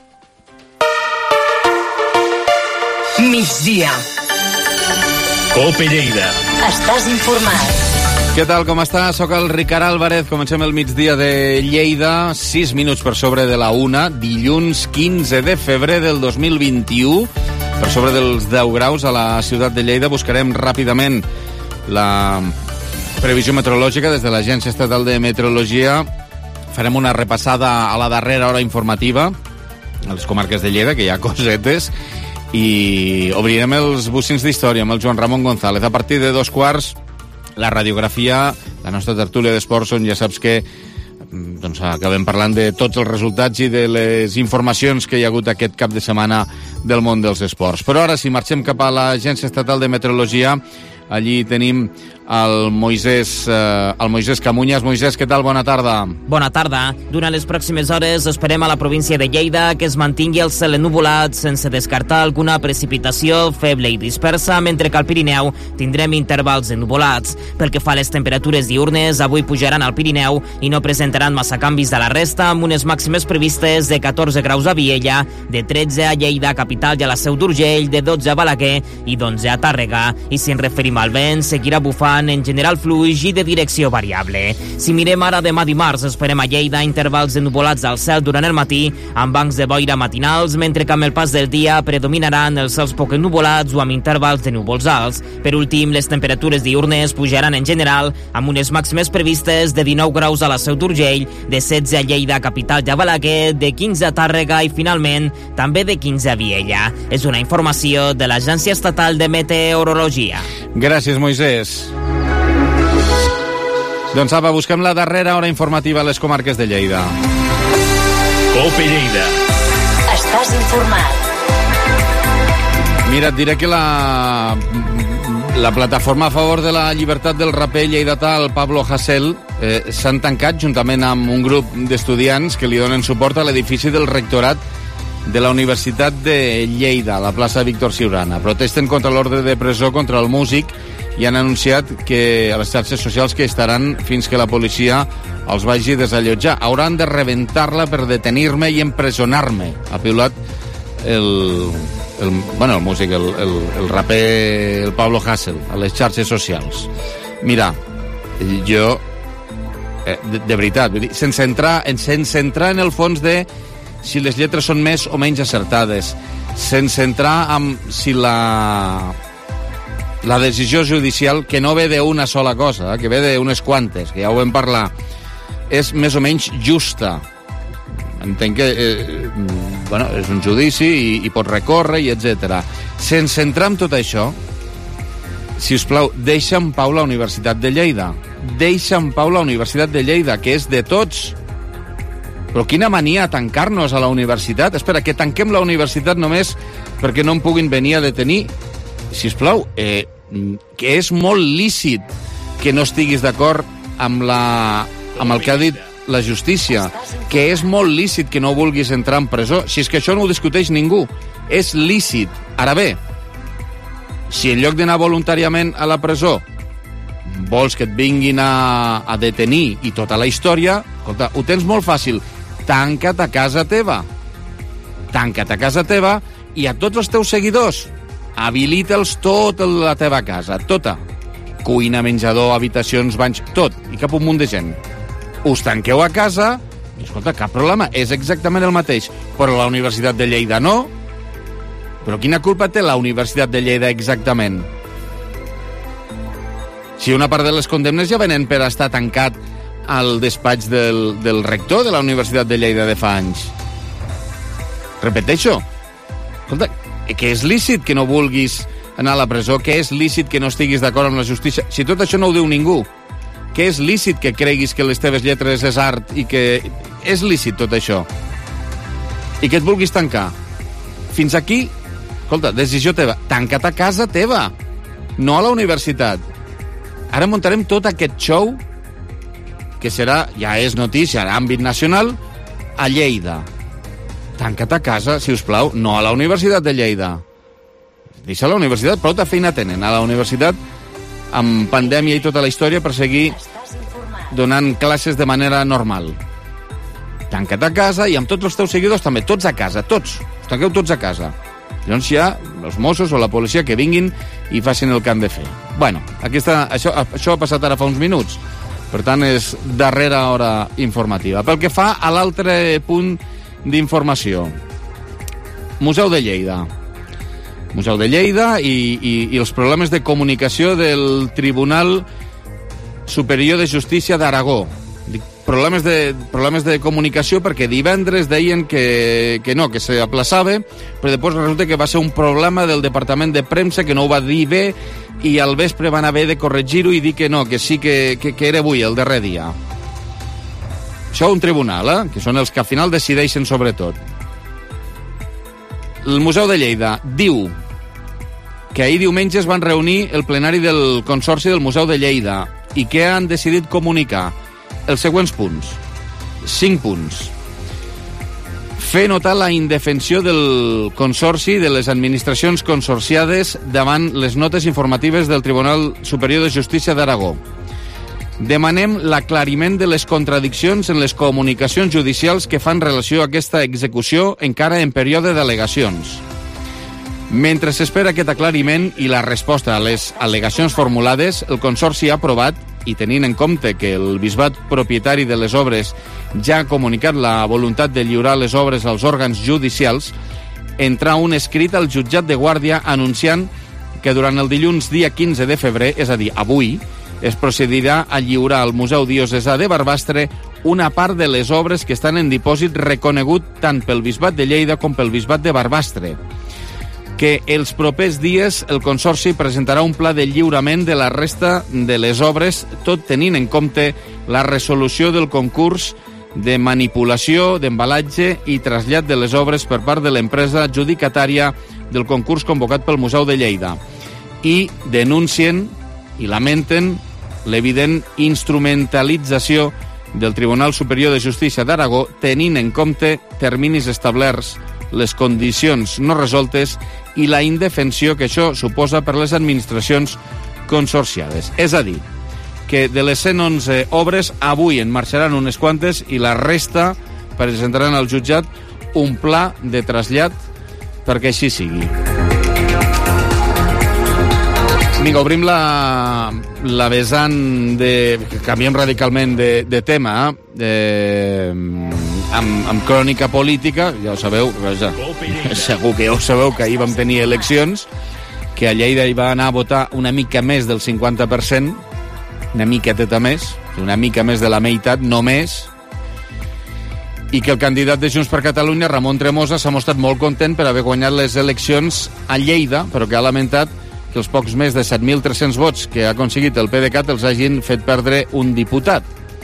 Speaker 2: Migdia.
Speaker 7: Cope Lleida.
Speaker 2: Estàs informat.
Speaker 1: Què tal, com estàs? Soc el Ricard Álvarez. Comencem el migdia de Lleida, 6 minuts per sobre de la 1, dilluns 15 de febrer del 2021. Per sobre dels 10 graus a la ciutat de Lleida. Buscarem ràpidament la previsió meteorològica des de l'Agència Estatal de Meteorologia. Farem una repassada a la darrera hora informativa a les comarques de Lleida, que hi ha cosetes, i obrirem els bocins d'història amb el Joan Ramon González. A partir de 2:15, la radiografia, la nostra tertúlia d'esports, on ja saps que doncs acabem parlant de tots els resultats i de les informacions que hi ha hagut aquest cap de setmana del món dels esports. Però ara, si marxem cap a l'Agència Estatal de Meteorologia, allí tenim el Moisès Camunyas. Moisès, què tal? Bona tarda.
Speaker 20: Bona tarda. Durant les pròximes hores esperem a la província de Lleida que es mantingui el cel ennuvolat sense descartar alguna precipitació feble i dispersa, mentre que al Pirineu tindrem intervals ennuvolats. Pel que fa a les temperatures diurnes, avui pujaran al Pirineu i no presentaran massa canvis de la resta, amb unes màximes previstes de 14 graus a Viella, de 13 a Lleida capital i a la Seu d'Urgell, de 12 a Balaguer i d'11 a Tàrrega. I si ens referim al vent, seguirà bufant en general fluix i de direcció variable. Si mirem ara demà dimarts, esperem a Lleida intervals ennuvolats al cel durant el matí, amb bancs de boira matinals, mentre que amb el pas del dia predominaran els cels poc ennuvolats o amb intervals de núvols alts. Per últim, les temperatures diurnes pujaran en general, amb unes màximes previstes de 19 graus a la Seu d'Urgell, de 16 a Lleida capital i a Balaguer, de 15 a Tàrrega i, finalment, també de 15 a Viella. És una informació de l'Agència Estatal de Meteorologia.
Speaker 1: Gràcies, Moisès. Doncs apa, busquem la darrera hora informativa a les comarques de Lleida.
Speaker 7: Cope Lleida.
Speaker 2: Estàs informat.
Speaker 1: Mira, et diré que la plataforma a favor de la llibertat del raper lleidatà, el Pablo Hasél, s'han tancat juntament amb un grup d'estudiants que li donen suport a l'edifici del rectorat de la Universitat de Lleida, a la plaça Víctor Siurana. Protesten contra l'ordre de presó contra el músic i han anunciat que a les xarxes socials que estaran fins que la policia els vagi desallotjar. Hauran de rebentar-la per detenir-me i empresonar-me, ha piulat el músic, el raper, el Pablo Hasél, a les xarxes socials. Mira, jo, de veritat, vull dir, sense entrar en el fons de si les lletres són més o menys acertades, sense entrar en si la decisió judicial, que no ve d'una sola cosa, que ve d'unes quantes, que ja ho vam parlar, és més o menys justa. Entenc que és un judici i pot recórrer i etc. Sense entrar en tot això, si us plau, deixa en pau la Universitat de Lleida. Deixa en pau la Universitat de Lleida, que és de tots. Però quina mania tancar-nos a la universitat. Espera, que tanquem la universitat només perquè no em puguin venir a detenir. Sisplau, que és molt lícit que no estiguis d'acord amb el que ha dit la justícia, que és molt lícit que no vulguis entrar en presó, si és que això no ho discuteix ningú, és lícit. Ara bé, si en lloc d'anar voluntàriament a la presó vols que et vinguin a detenir i tota la història, escolta, ho tens molt fàcil, tanca't a casa teva. Tanca't a casa teva i a tots els teus seguidors habilita'ls tota la teva casa, tota. Cuina, menjador, habitacions, banys, tot, i cap un munt de gent. Us tanqueu a casa i, escolta, cap problema, és exactament el mateix. Però la Universitat de Lleida no. Però quina culpa té la Universitat de Lleida exactament? Si una part de les condemnes ja venen per estar tancat al despatx del rector de la Universitat de Lleida de fa anys. Repeteixo. Escolta, que és lícit que no vulguis anar a la presó, que és lícit que no estiguis d'acord amb la justícia. Si tot això no ho diu ningú, que és lícit que creguis que les teves lletres és art i que és lícit tot això, i que et vulguis tancar. Fins aquí, escolta, decisió teva. Tanca't a casa teva, no a la universitat. Ara muntarem tot aquest show que serà, ja és notícia a l'àmbit nacional, a Lleida. Tanca't a casa, si us plau, no a la Universitat de Lleida. Deixa la universitat, prou de feina tenen a la universitat amb pandèmia i tota la història per seguir donant classes de manera normal. Tanca't a casa i amb tots els teus seguidors també, tots a casa, tots. Us tanqueu tots a casa. Llavors hi ha els Mossos o la policia que vinguin i facin el que han de fer. Bueno, això ha passat ara fa uns minuts. Per tant, és darrera hora informativa. Pel que fa a l'altre punt d'informació. Museu de Lleida. Museu de Lleida i els problemes de comunicació del Tribunal Superior de Justícia d'Aragó. Problemes de comunicació perquè divendres deien que no, que s'aplaçava, però després resulta que va ser un problema del departament de premsa que no ho va dir bé i al vespre van haver de corregir-ho i dir que no, que sí que era avui, el darrer dia. Això un tribunal, que són els que al final decideixen sobre tot. El Museu de Lleida diu que ahir diumenge es van reunir el plenari del Consorci del Museu de Lleida i què han decidit comunicar? Els següents punts. 5 punts. Fer notar la indefensió del Consorci de les administracions consorciades davant les notes informatives del Tribunal Superior de Justícia d'Aragó. Demanem l'aclariment de les contradiccions en les comunicacions judicials que fan relació a aquesta execució encara en període d'al·legacions. Mentre s'espera aquest aclariment i la resposta a les al·legacions formulades, el Consorci ha aprovat, i tenint en compte que el bisbat propietari de les obres ja ha comunicat la voluntat de lliurar les obres als òrgans judicials, entrar un escrit al jutjat de Guàrdia anunciant que durant el dilluns dia 15 de febrer, és a dir, avui, es procedirà a lliurar al Museu Diocesà de Barbastre una part de les obres que estan en dipòsit reconegut tant pel bisbat de Lleida com pel bisbat de Barbastre. Que els propers dies el Consorci presentarà un pla de lliurament de la resta de les obres, tot tenint en compte la resolució del concurs de manipulació, d'embalatge i trasllat de les obres per part de l'empresa adjudicatària del concurs convocat pel Museu de Lleida. I denuncien i lamenten l'evident instrumentalització del Tribunal Superior de Justícia d'Aragó tenint en compte terminis establerts, les condicions no resoltes i la indefensió que això suposa per les administracions consorciades. És a dir, que de les 111 obres avui en marxaran unes quantes i la resta presentaran al jutjat un pla de trasllat perquè així sigui. Vinga, obrim la vessant de... Canviem radicalment de tema, amb crònica política. Ja ho sabeu, segur que ja ho sabeu que ahir vam tenir eleccions, que a Lleida hi va anar a votar una mica més del 50%, una miqueteta més, una mica més de la meitat, no més, i que el candidat de Junts per Catalunya, Ramon Tremosa, s'ha mostrat molt content per haver guanyat les eleccions a Lleida, però que ha lamentat que els pocs més de 7.300 vots que ha aconseguit el PDeCAT els hagin fet perdre un diputat.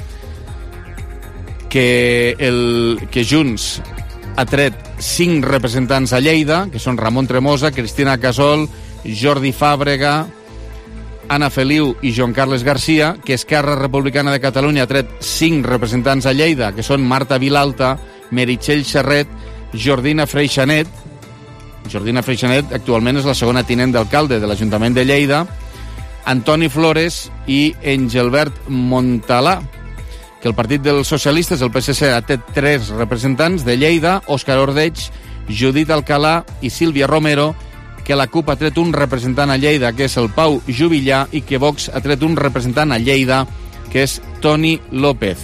Speaker 1: Que Junts ha tret 5 representants a Lleida, que són Ramon Tremosa, Cristina Casol, Jordi Fàbrega, Anna Feliu i Joan Carles Garcia, que Esquerra Republicana de Catalunya ha tret 5 representants a Lleida, que són Marta Vilalta, Meritxell Serret, Jordina Freixanet. Jordina Freixanet actualment és la segona tinent d'alcalde de l'Ajuntament de Lleida, Antoni Flores i Engelbert Montalà, que el Partit dels Socialistes, el PSC, ha tret 3 representants de Lleida, Òscar Ordeig, Judit Alcalà i Sílvia Romero, que la CUP ha tret un representant a Lleida, que és el Pau Juvillà, i que Vox ha tret un representant a Lleida, que és Toni López.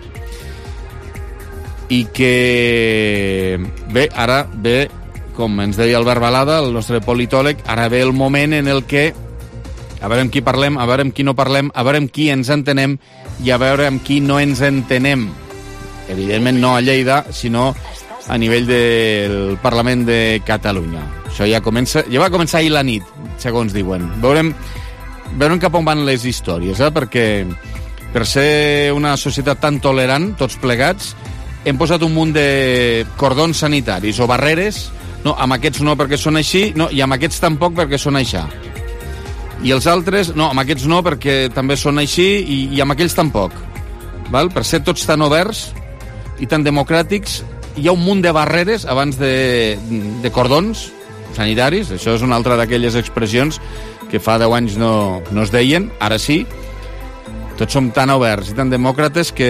Speaker 1: I que... Bé, ara ve, com ens deia Albert Balada, el nostre politòleg, ara ve el moment en el que a veure amb qui parlem, a veure amb qui no parlem, a veure amb qui ens entenem i a veure amb qui no ens entenem. Evidentment no a Lleida, sinó a nivell del Parlament de Catalunya. Això ja va començar ahir la nit, segons diuen. Veurem cap on van les històries, perquè per ser una societat tan tolerant, tots plegats, hem posat un munt de cordons sanitaris o barreres. No, amb aquests no perquè són així, no, i amb aquests tampoc perquè són així. I els altres, no, amb aquests no perquè també són així i amb aquells tampoc. Val? Per ser tots tan oberts i tan democràtics, hi ha un munt de barreres abans de cordons sanitaris. Això és una altra d'aquelles expressions que fa 10 anys no es deien, ara sí. Tots som tan oberts i tan demòcrates que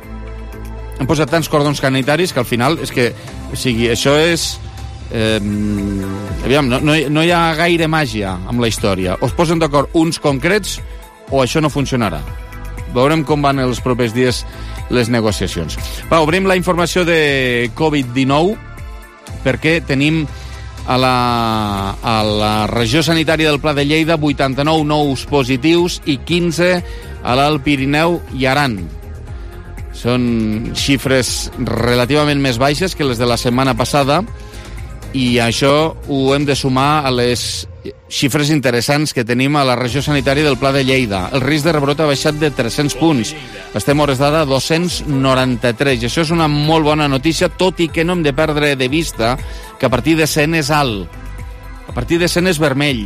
Speaker 1: hem posat tants cordons sanitaris que al final és que, o sigui, això és... aviam, no hi ha gaire màgia amb la història. O es posen d'acord uns concrets o això no funcionarà. Veurem com van els propers dies les negociacions. Va, obrim la informació de Covid-19 perquè tenim a la regió sanitària del Pla de Lleida 89 nous positius i 15 a l'Alt Pirineu i Aran. Són xifres relativament més baixes que les de la setmana passada i això ho hem de sumar a les xifres interessants que tenim a la regió sanitària del Pla de Lleida. El risc de rebrot ha baixat de 300 punts. Estem a hores d'ara a 293. I això és una molt bona notícia, tot i que no hem de perdre de vista que a partir de 100 és alt. A partir de 100 és vermell.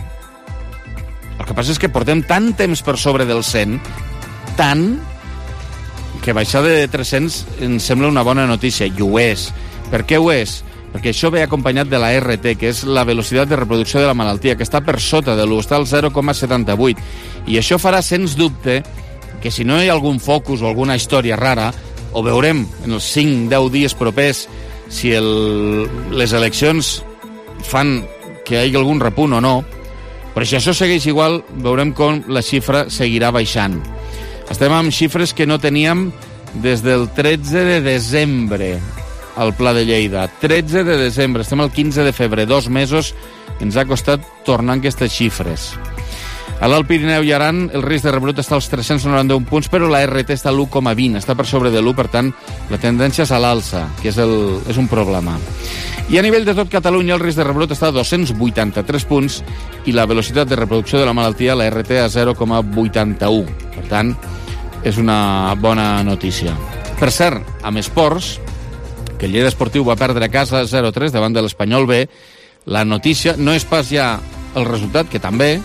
Speaker 1: El que passa és que portem tant temps per sobre del 100, tant, que baixar de 300 ens sembla una bona notícia. I ho és. Per què ho és? Perquè això ve acompanyat de la RT, que és la velocitat de reproducció de la malaltia, que està per sota de l'1, està al 0,78. I això farà, sens dubte, que si no hi ha algun focus o alguna història rara, o veurem en els 5-10 dies propers si les eleccions fan que hi hagi algun repunt o no, però si això segueix igual, veurem com la xifra seguirà baixant. Estem amb xifres que no teníem des del 13 de desembre al Pla de Lleida. 13 de desembre, estem al 15 de febrer. 2 mesos ens ha costat tornar aquestes xifres. A l'Alt Pirineu i Aran el risc de rebrot està als 391 punts, però la RT està a l'1,20, està per sobre de l'1, per tant, la tendència és a l'alça, que és un problema. I a nivell de tot Catalunya el risc de rebrot està a 283 punts i la velocitat de reproducció de la malaltia, la RT, a 0,81. Per tant, és una bona notícia. Per cert, amb esports, que el Lleida Esportiu va perdre a casa 0-3 davant de l'Espanyol B, la notícia no és pas ja el resultat, que també,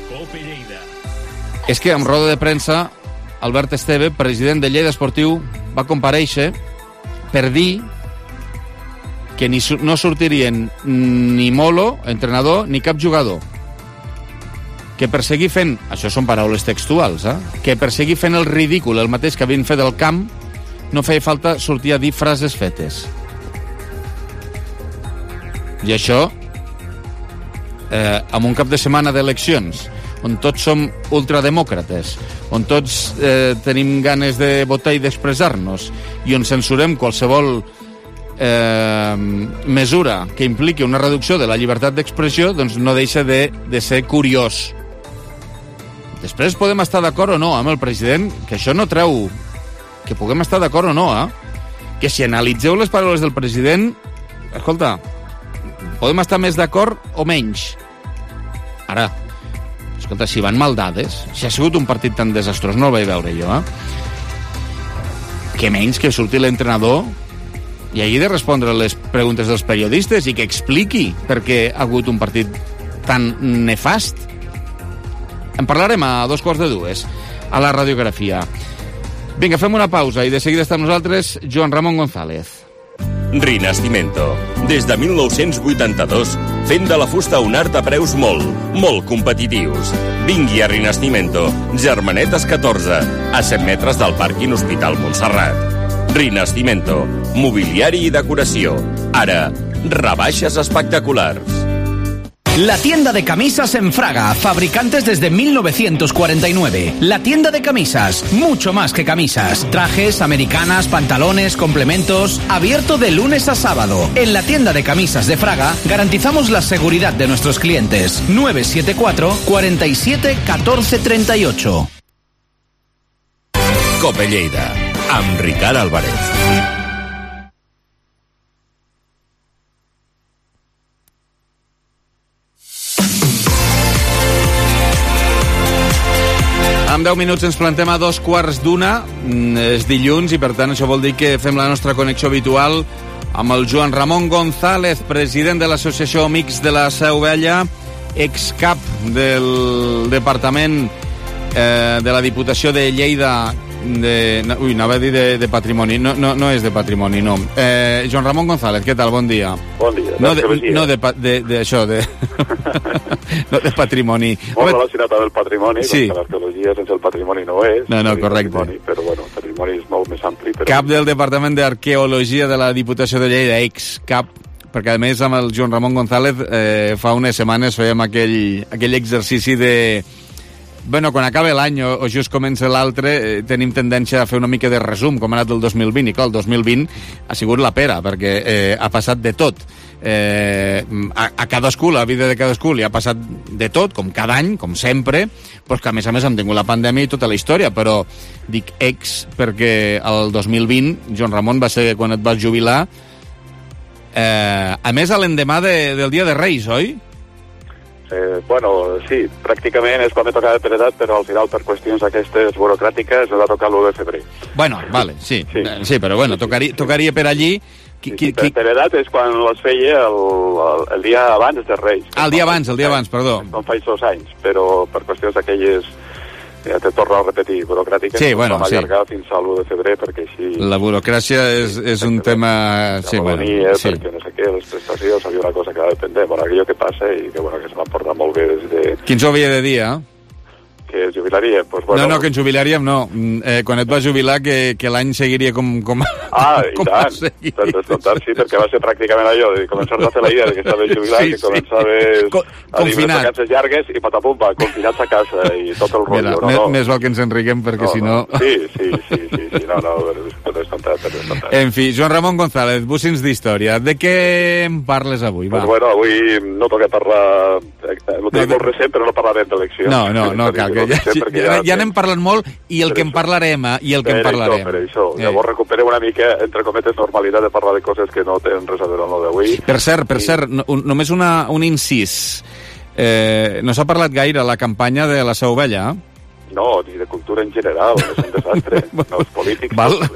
Speaker 1: és que en roda de premsa Albert Esteve, president del Lleida Esportiu, va comparèixer per dir que no sortirien ni Molo, entrenador, ni cap jugador. Que per seguir fent, això són paraules textuals, que per seguir fent el ridícul, el mateix que havien fet al camp, no feia falta sortir a dir frases fetes. I això, amb un cap de setmana d'eleccions, on tots som ultrademòcrates, on tots tenim ganes de votar i d'expressar-nos, i on censurem qualsevol mesura que impliqui una reducció de la llibertat d'expressió, doncs no deixa de ser curiós. Després podem estar d'acord o no amb el president, que això no treu que puguem estar d'acord o no, que si analitzeu les paraules del president, escolta, podem estar més d'acord o menys. Ara, escolta, si van mal dades, si ha sigut un partit tan desastrós, no el vaig veure jo, que menys que surti l'entrenador i hagi de respondre les preguntes dels periodistes i que expliqui per què ha hagut un partit tan nefast. En parlarem a 2:15 a la radiografia. Vinga, fem una pausa i de seguida està amb nosaltres Joan Ramon González.
Speaker 7: Rinascimento. Des de 1982, fent de la fusta un art a preus molt competitius. Vingui a Rinascimento, Germanetes 14, a 100 metres del pàrquing Hospital Montserrat. Rinascimento, mobiliari i decoració. Ara, rebaixes espectaculars.
Speaker 21: La tienda de camisas en Fraga, fabricantes desde 1949. La tienda de camisas, mucho más que camisas. Trajes, americanas, pantalones, complementos. Abierto de lunes a sábado. En la tienda de camisas de Fraga garantizamos la seguridad de nuestros clientes. 974 47 14 38.
Speaker 7: Cope Lleida, amb Ricard Álvarez.
Speaker 1: En 10 minuts ens plantem a 2:15. És dilluns i, per tant, això vol dir que fem la nostra connexió habitual amb el Joan Ramon González, president de l'Associació Amics de la Seu Vella, excap del Departament de la Diputació de Lleida anava a dir de Patrimoni. No és de Patrimoni, no. Joan Ramon González, què tal? Bon dia.
Speaker 22: Bon dia.
Speaker 1: No d'això, no de patrimoni.
Speaker 22: Molt relacionat amb el patrimoni,
Speaker 1: sí.
Speaker 22: Perquè l'arqueologia sense el patrimoni no és.
Speaker 1: No, correcte.
Speaker 22: Però bueno, el patrimoni és molt més ampli. Però...
Speaker 1: Cap del Departament d'Arqueologia de la Diputació de Lleida, ex-cap, perquè a més amb el Joan Ramon González fa unes setmanes fèiem aquell exercici de... Bueno, quan acaba l'any o just comença l'altre, tenim tendència a fer una mica de resum, com ha anat el 2020, i clar, el 2020 ha sigut la pera, perquè ha passat de tot. A cadascú, la vida de cadascú, li ha passat de tot, com cada any, com sempre, però que a més hem tingut la pandèmia i tota la història, però dic ex perquè el 2020, Joan Ramon, va ser quan et vas jubilar, a més a l'endemà del Dia de Reis, oi?
Speaker 22: Bueno, sí, pràcticament és quan m'he tocat per edat, però al final per qüestions aquestes burocràtiques me va tocar l'1 de febrer.
Speaker 1: Bueno, vale, sí, però bueno, tocaria per allí...
Speaker 22: Per edat és quan les feia el dia abans de Reis.
Speaker 1: El dia abans, perdó.
Speaker 22: No faig 2 anys, però per qüestions aquelles, ja te torno a repetir, burocràtiques,
Speaker 1: sí, bueno,
Speaker 22: vam allargar fins a l'1 de febrer, perquè així...
Speaker 1: La burocràcia és un tema...
Speaker 22: Sí, bueno, sí. Perquè no sé què, les prestacions, havia una cosa que va dependre, bueno, aquello que passa i que, bueno, que se va portar molt bé des de...
Speaker 1: Qui ens ho havia de dir,
Speaker 22: Que es jubilaria, pues bueno...
Speaker 1: No, que ens jubilaríem, no. Quan et vas jubilar, que l'any seguiria com
Speaker 22: i tant, per descomptar, sí, perquè va ser pràcticament allò, de començar a fer la idea de que estaves jubilat, que començaves a dir unes vacances llargues i patapumpa, confinats a casa i tot el rotllo.
Speaker 1: Mira, més val que ens enriquem, perquè si no...
Speaker 22: Sí, per descomptat.
Speaker 1: En fi, Joan Ramon González, bucins d'història. De què em parles avui?
Speaker 22: Pues bueno, avui no toca parlar... Ho tenim molt recent, però no parlarem d'eleccions.
Speaker 1: No cal, que ja n'hem parlat molt i el que en parlarem,
Speaker 22: Per això, llavors recuperem una mica, entre cometes, normalitat de parlar de coses que no tenen res a veure amb el d'avui.
Speaker 1: Per cert, només un incís. No s'ha parlat gaire a la campanya de la Seu Vella?
Speaker 22: No, ni de cultura en general, és un desastre. Els polítics,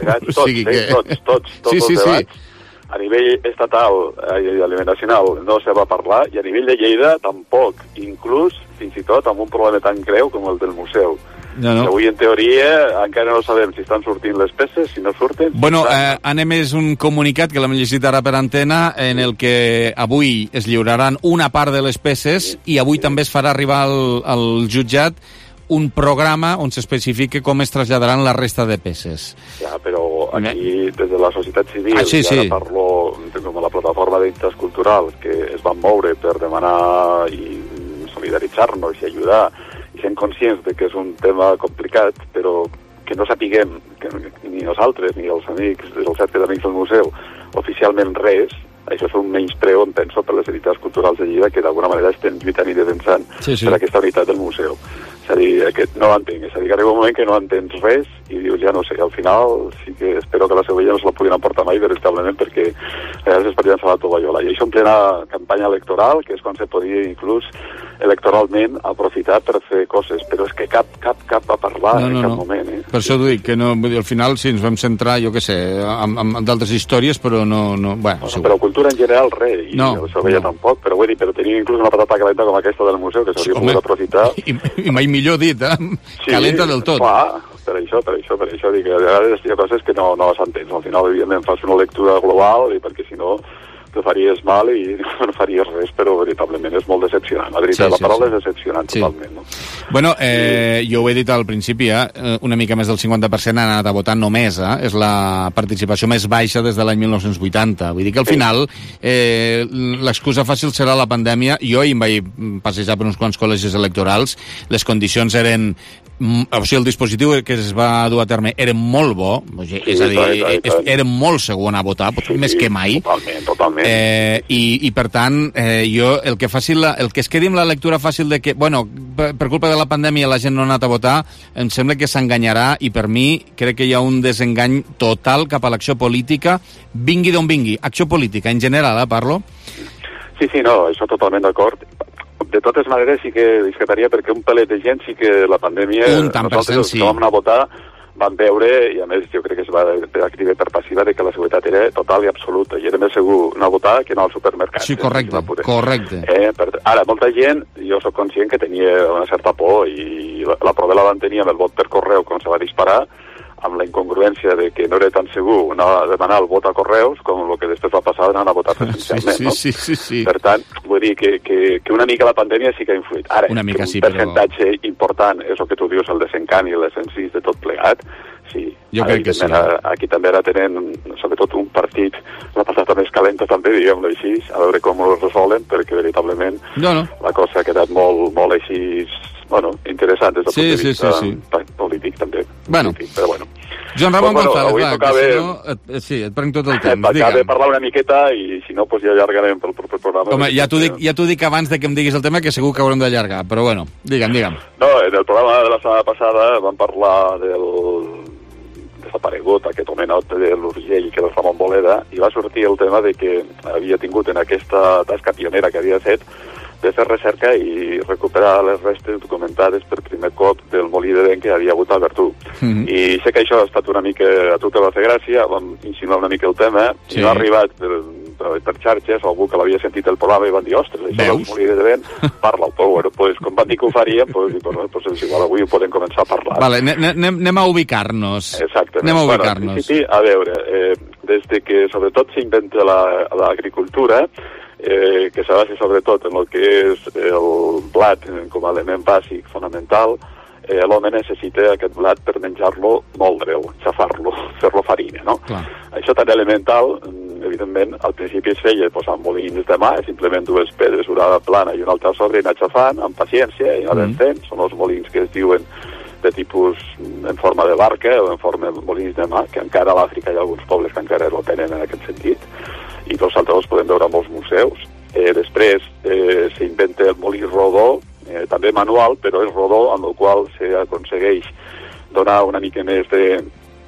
Speaker 22: tots els debats. A nivell estatal i a nivell nacional no se va parlar, i a nivell de Lleida tampoc, inclús, fins i tot, amb un problema tan greu com el del museu. No. Avui, en teoria, encara no sabem si estan sortint les peces, si no surten...
Speaker 1: Bueno, han emès un comunicat que l'hem llegit ara per antena, en el que avui es lliuraran una part de les peces i avui també es farà arribar al jutjat un programa on s'especifica com es traslladaran la resta de peces.
Speaker 22: Ja, però aquí, des de la societat civil,
Speaker 1: sí.
Speaker 22: Ara parlo com a la plataforma d'interès cultural, que es van moure per demanar i solidaritzar-nos i ajudar, i sent conscients de que és un tema complicat, però que no sapiguem, que ni nosaltres ni els amics, el cercle d'amics del museu, oficialment res, això és un menyspreu, em penso, per les entitats culturals de Lleida, que d'alguna manera estem lluitant i defensant per aquesta unitat del museu. És a dir, no entenc, és a dir, que arriba un moment que no entens res i dius, ja no sé, al final sí que espero que la Seu Vella no se la puguin emportar mai veritablement, perquè a vegades es podrien salvar la tovallola. I això en plena campanya electoral, que és quan se podia inclús electoralment aprofitar per fer coses, però és que cap va parlar en cap moment.
Speaker 1: Per això t'ho dic, que no, al final sí, ens vam centrar, jo què sé, en d'altres històries, però no... Bueno,
Speaker 22: però cultura en general, res, i la Seu Vella tampoc, però vull dir, però tenia inclús una patata calenta com aquesta del museu, que s'hauria pogut aprofitar.
Speaker 1: I mai millor dit, calenta del tot.
Speaker 22: Clar, per això dic que a vegades hi ha coses que no s'entens. Al final, evidentment, fas una lectura global i perquè si no te faries mal i no faries res, però veritablement és molt decepcionant. La veritat, la paraula és decepcionant totalment. No?
Speaker 1: Bueno, jo ho he dit al principi, una mica més del 50% han anat a votar només, és la participació més baixa des de l'any 1980. Vull dir que al final l'excusa fàcil serà la pandèmia. Jo ahir em vaig passejar per uns quants col·legis electorals, les condicions eren... O sigui, el dispositiu que es va dur a terme era molt bo, és a dir, era molt segur anar a votar, més que mai.
Speaker 22: Totalment.
Speaker 1: I per tant, jo, el que es quedi amb la lectura fàcil de que, bueno, per culpa de la pandèmia la gent no ha anat a votar, em sembla que s'enganyarà, i per mi crec que hi ha un desengany total cap a l'acció política, vingui d'on vingui. Acció política, en general, parlo?
Speaker 22: Sí, no, això totalment d'acord. De totes maneres sí que discretaria perquè un pelet de gent sí que la pandèmia... Nosaltres que vam anar a votar vam veure, i a més jo crec que es va activar per passiva, de que la seguretat era total i absoluta, i era més segur anar a votar que anar al supermercat.
Speaker 1: Sí, correcte.
Speaker 22: Ara, molta gent, jo sóc conscient que tenia una certa por, i la prova la van tenir amb el vot per correu quan se va disparar, amb la incongruència de que no era tan segur anar a demanar el vot a correus com el que després va passar d'anar a votar presencialment, no?
Speaker 1: Sí.
Speaker 22: Per tant, vull dir que una mica la pandèmia sí que ha influït. Ara, un percentatge important és el que tu dius, el desencant i l'essència de tot plegat, sí.
Speaker 1: Jo crec que sí.
Speaker 22: Aquí també ara tenen, sobretot un partit, la patata més calenta també, diguem-ho així, a veure com ho resolen, perquè veritablement la cosa ha quedat molt així... Bueno, interessant des del punt de vista polític també.
Speaker 1: Bueno.
Speaker 22: Però bueno.
Speaker 1: Joan Ramon González,
Speaker 22: va,
Speaker 1: que si no... Sí, et prenc tot el temps.
Speaker 22: Acabem de parlar una miqueta i si no, ja allargarem pel proper programa.
Speaker 1: Home, ja t'ho dic abans de que em diguis el tema, que segur que haurem d'allargar, però bueno, digue'm.
Speaker 22: No, en el programa de la setmana passada vam parlar del desaparegut, aquest homenot de l'Urgell, que era el Ramon Boleda, i va sortir el tema de que havia tingut en aquesta tasca pionera que havia fet de fer recerca i recuperar les restes documentades per primer cop del molí de vent que havia hagut a Verdú. I sé que això ha estat una mica... A tu te va fer gràcia, vam insinuar una mica el tema, i no ha arribat per xarxes, algú que l'havia sentit el programa i van dir, ostres, això del molí de vent, parla-ho. Però bueno, com van dir que ho farien, doncs igual avui ho podem començar a parlar.
Speaker 1: Vale, anem a ubicar-nos.
Speaker 22: Exactament.
Speaker 1: Anem a ubicar-nos.
Speaker 22: En principi, a veure, des de que sobretot s'inventa l'agricultura, que se basa sobretot en el que és el blat com a element bàsic, fonamental, l'home necessita aquest blat per menjar-lo, moldre'l, xafar-lo, fer-lo farina, no? Clar. Això tan elemental, evidentment, al principi es feia posant molins de mà, simplement dues pedres, una plana i una altra sobre, i anar xafant amb paciència, i anar fent. Són els molins que es diuen de tipus en forma de barca o en forma de molins de mà, que encara a l'Àfrica hi ha alguns pobles que encara ho tenen en aquest sentit, i nosaltres els podem veure a molts museus. Després s'inventa el molí rodó, també manual, però és rodó, amb el qual s'aconsegueix donar una mica més de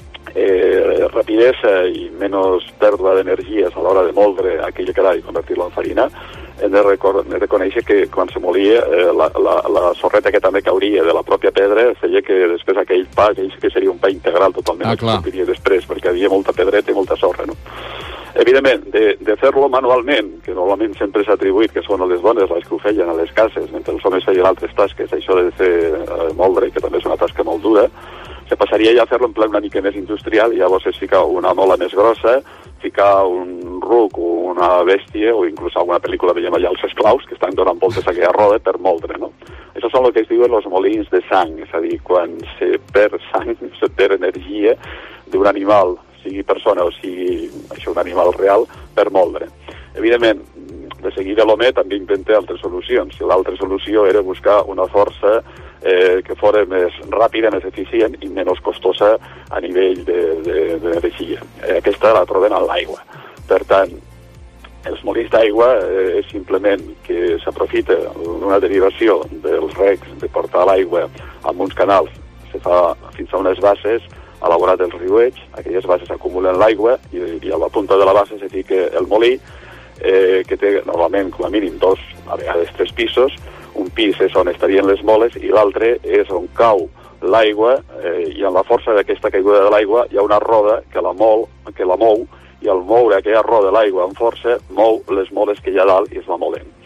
Speaker 22: rapidesa i menys pèrdua d'energies a l'hora de moldre aquell gra i convertir-lo en farina. Hem de reconèixer que quan se molia la sorreta que també cauria de la pròpia pedra feia que després aquell pa, que seria un pa integral totalment, es compiria després, perquè havia molta pedreta i molta sorra, no? Evidentment, de fer-lo manualment, que normalment sempre s'ha atribuït que són les dones les que ho feien a les cases, mentre els homes feien altres tasques, això de fer moldre, que també és una tasca molt dura, se passaria ja a fer-lo en pla una mica més industrial, i llavors és ficar una mola més grossa, ficar un ruc o una bèstia, o inclús alguna pel·lícula veiem allà els esclaus, que estan donant voltes a aquella roda per moldre, no? Això són el que es diuen els molins de sang, és a dir, quan se perd sang, se perd energia d'un animal, sigui persona o sigui això, un animal real, per moldre. Evidentment, de seguida l'home també inventa altres solucions. L'altra solució era buscar una força que fos més ràpida, més eficient i menys costosa a nivell d'energia. Aquesta la trobem en l'aigua. Per tant, els molins d'aigua és simplement que s'aprofita una derivació dels recs de portar l'aigua amb uns canals, se fa fins a unes bases elaborat els riuets, aquelles bases acumulen l'aigua i a la punta de la base se fica el molí, que té normalment com a mínim 2, a vegades 3 pisos. Un pis és on estarien les moles i l'altre és on cau l'aigua, i en la força d'aquesta caiguda de l'aigua hi ha una roda que la mou, i al moure aquella roda de l'aigua amb força mou les moles que hi ha dalt i es va movent.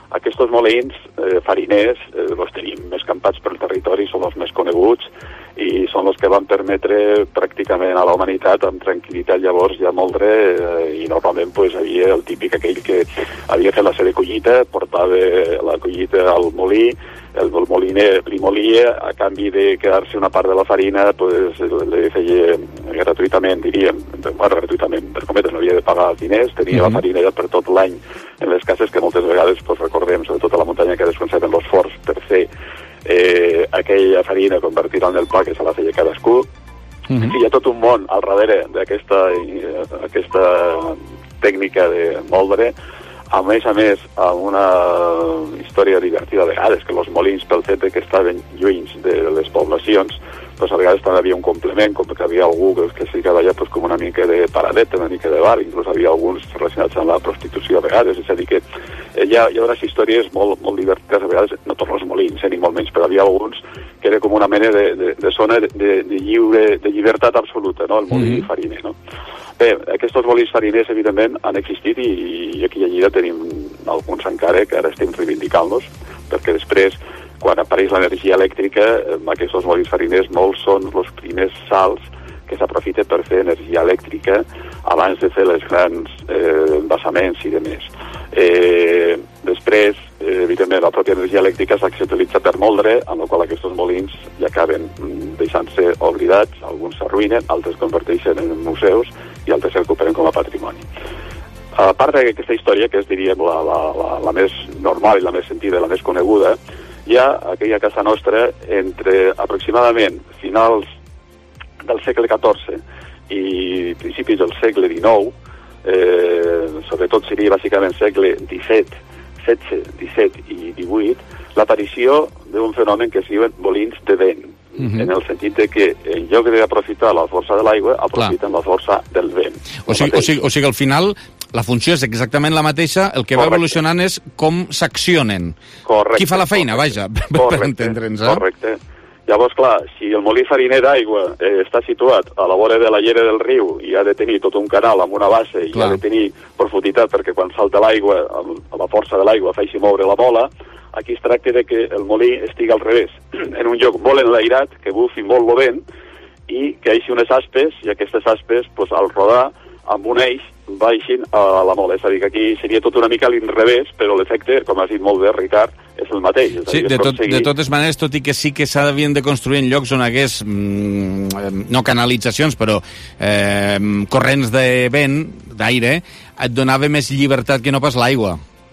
Speaker 22: Aquests molins fariners els tenim més campats pel territori, són els més coneguts i són els que van permetre pràcticament a la humanitat amb tranquil·litat llavors ja moldre i normalment pues, havia el típic aquell que havia fet la seva collita, portava la collita al molí, el moliner li molia, a canvi de quedar-se una part de la farina pues, li feia gratuïtament, diríem, gratuïtament, per cometes, no havia de pagar diners, tenia la farina ja per tot l'any en les cases que moltes vegades pues, recordem, sobretot a la muntanya que es conserven els forns per fer aquella farina convertida en el pa que se la feia cadascú. En fi, hi ha tot un món al darrere d'aquesta tècnica de moldre, a més, amb una història divertida a vegades, que els molins, pel fet que estaven lluny de les poblacions, doncs a vegades també havia un complement, com que havia algú que es ficava allà pues, com una mica de paradet, una mica de bar, inclús havia alguns relacionats amb la prostitució a vegades, és a dir que hi ha unes històries molt divertides a vegades, no tots els molins, ni molt menys, però havia alguns que era com una mena de zona de llibertat absoluta, no? El molí fariner, no? Bé, aquests molins fariners, evidentment, han existit i aquí a Lleida tenim alguns encara que ara estem reivindicant-los, perquè després, quan apareix l'energia elèctrica, aquests molins fariners molts són els primers salts que s'aprofita per fer energia elèctrica abans de fer les grans embassaments i demés. Després, evidentment, la pròpia energia elèctrica s'utilitza per moldre, amb la qual aquests molins ja acaben deixant-se oblidats, alguns s'arruïnen, altres converteixen en museus i altres es recuperen com a patrimoni. A part d'aquesta història, que és, diríem, la més normal i la més sentida, la més coneguda, hi ha aquí a casa nostra, entre aproximadament finals del segle XIV i principis del segle XIX, sobretot seria bàsicament segle XVII, XVI i XVIII, l'aparició d'un fenomen que es diuen molins de vent, en el sentit de que en lloc d'aprofitar la força de l'aigua, aprofiten la força del vent.
Speaker 1: O sigui, al final, la funció és exactament la mateixa, el que va evolucionant és com s'accionen. Qui fa la feina, vaja, per entendre'ns.
Speaker 22: Correcte. Llavors, clar, si el molí fariner d'aigua està situat a la vora de la llera del riu i ha de tenir tot un canal amb una base i ha de tenir profunditat perquè quan salta l'aigua, amb la força de l'aigua, faci moure la bola, aquí es tracta de que el molí estigui al revés, en un lloc molt enlairat, que bufi molt el vent i que hi hagi unes aspes, i aquestes aspes, pues, al rodar amb un eix, baixin a la mola. És a dir, que aquí seria tot una mica a l'inrevés, però l'efecte, com has dit molt bé, Ricard, és el mateix.
Speaker 1: Sí, de totes maneres, tot i que sí que s'havien de construir en llocs on hagués, no canalitzacions, però corrents de vent, d'aire, et donava més llibertat que no pas l'aigua.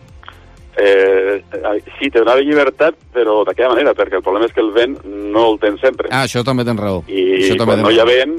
Speaker 22: Sí, te donava llibertat, però d'aquella manera, perquè el problema és que el vent no el tens sempre.
Speaker 1: Ah, això també tens raó.
Speaker 22: I quan no hi ha vent,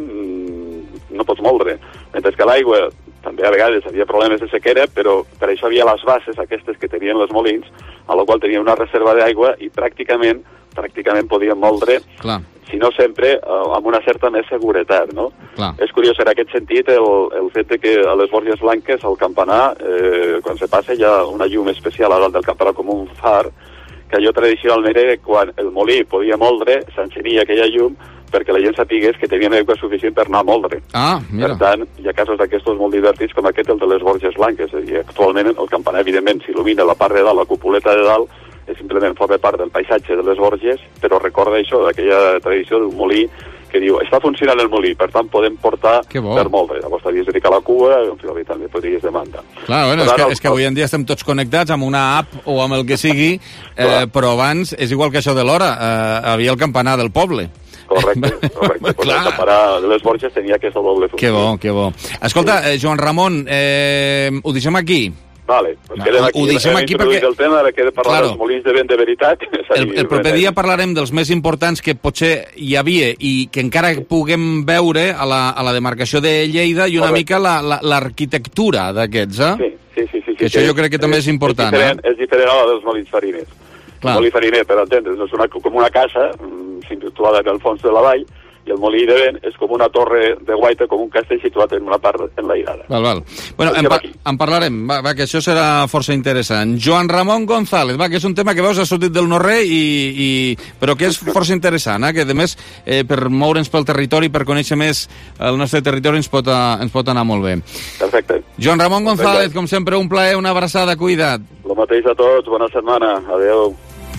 Speaker 22: no pots moldre. Mentre que l'aigua, també a vegades havia problemes de sequera, però per això havia les bases, aquestes que tenien els molins, a la qual tenia una reserva d'aigua i pràcticament podien moldre, si no sempre, amb una certa més seguretat, no? És curiós, en aquest sentit, el fet que a les Borges Blanques, al campanar, quan se passa, hi ha una llum especial a dalt del campanar com un far, que allò tradicionalment era quan el molí podia moldre, s'encenia aquella llum, perquè la gent sapigués que tenien aigua suficient per anar a moldre.
Speaker 1: Mira.
Speaker 22: Per tant, hi ha casos d'aquestos molt divertits com aquest, el de les Borges Blanques. I actualment el campanar, evidentment, s'il·lumina la part de dalt, la cupuleta de dalt, simplement forma part del paisatge de les Borges, però recorda això, d'aquella tradició d'un molí que diu, està funcionant el molí, per tant podem portar per moldre. Llavors t'havies de ficar la cua, en fi, també podries demandar.
Speaker 1: Clar, bueno, és que avui en dia estem tots connectats amb una app o amb el que sigui, però abans és igual que això de l'hora, havia el campanar del poble.
Speaker 22: Correcte. Pues el campanar de les Borges tenia aquesta doble funció.
Speaker 1: Que bo. Escolta, Joan Ramon, ho deixem aquí.
Speaker 22: Vale, pues quedem aquí.
Speaker 1: Ho deixem aquí perquè...
Speaker 22: el tema, ara que he de parlar dels molins de vent de veritat.
Speaker 1: El proper dia parlarem dels més importants que potser hi havia i que encara puguem veure a la demarcació de Lleida i una mica l'arquitectura d'aquests,
Speaker 22: Sí.
Speaker 1: Que això jo crec que també és important.
Speaker 22: És diferent a la dels molins fariners. El molí fariner, per entendre's, és com una casa situada en el fons de la vall, i el molí de vent és com una torre de guaita, com un castell situat en una part enlairada.
Speaker 1: Val. Bueno, en parlarem, va, que això serà força interessant. Joan Ramon González, va, que és un tema que veus ha sortit del no-re, però que és força interessant, que a més, per moure'ns pel territori, per conèixer més el nostre territori, ens pot anar molt bé.
Speaker 22: Perfecte.
Speaker 1: Joan Ramon González, com sempre, un plaer, una abraçada, cuida't.
Speaker 22: El mateix a tots, bona setmana, adeu.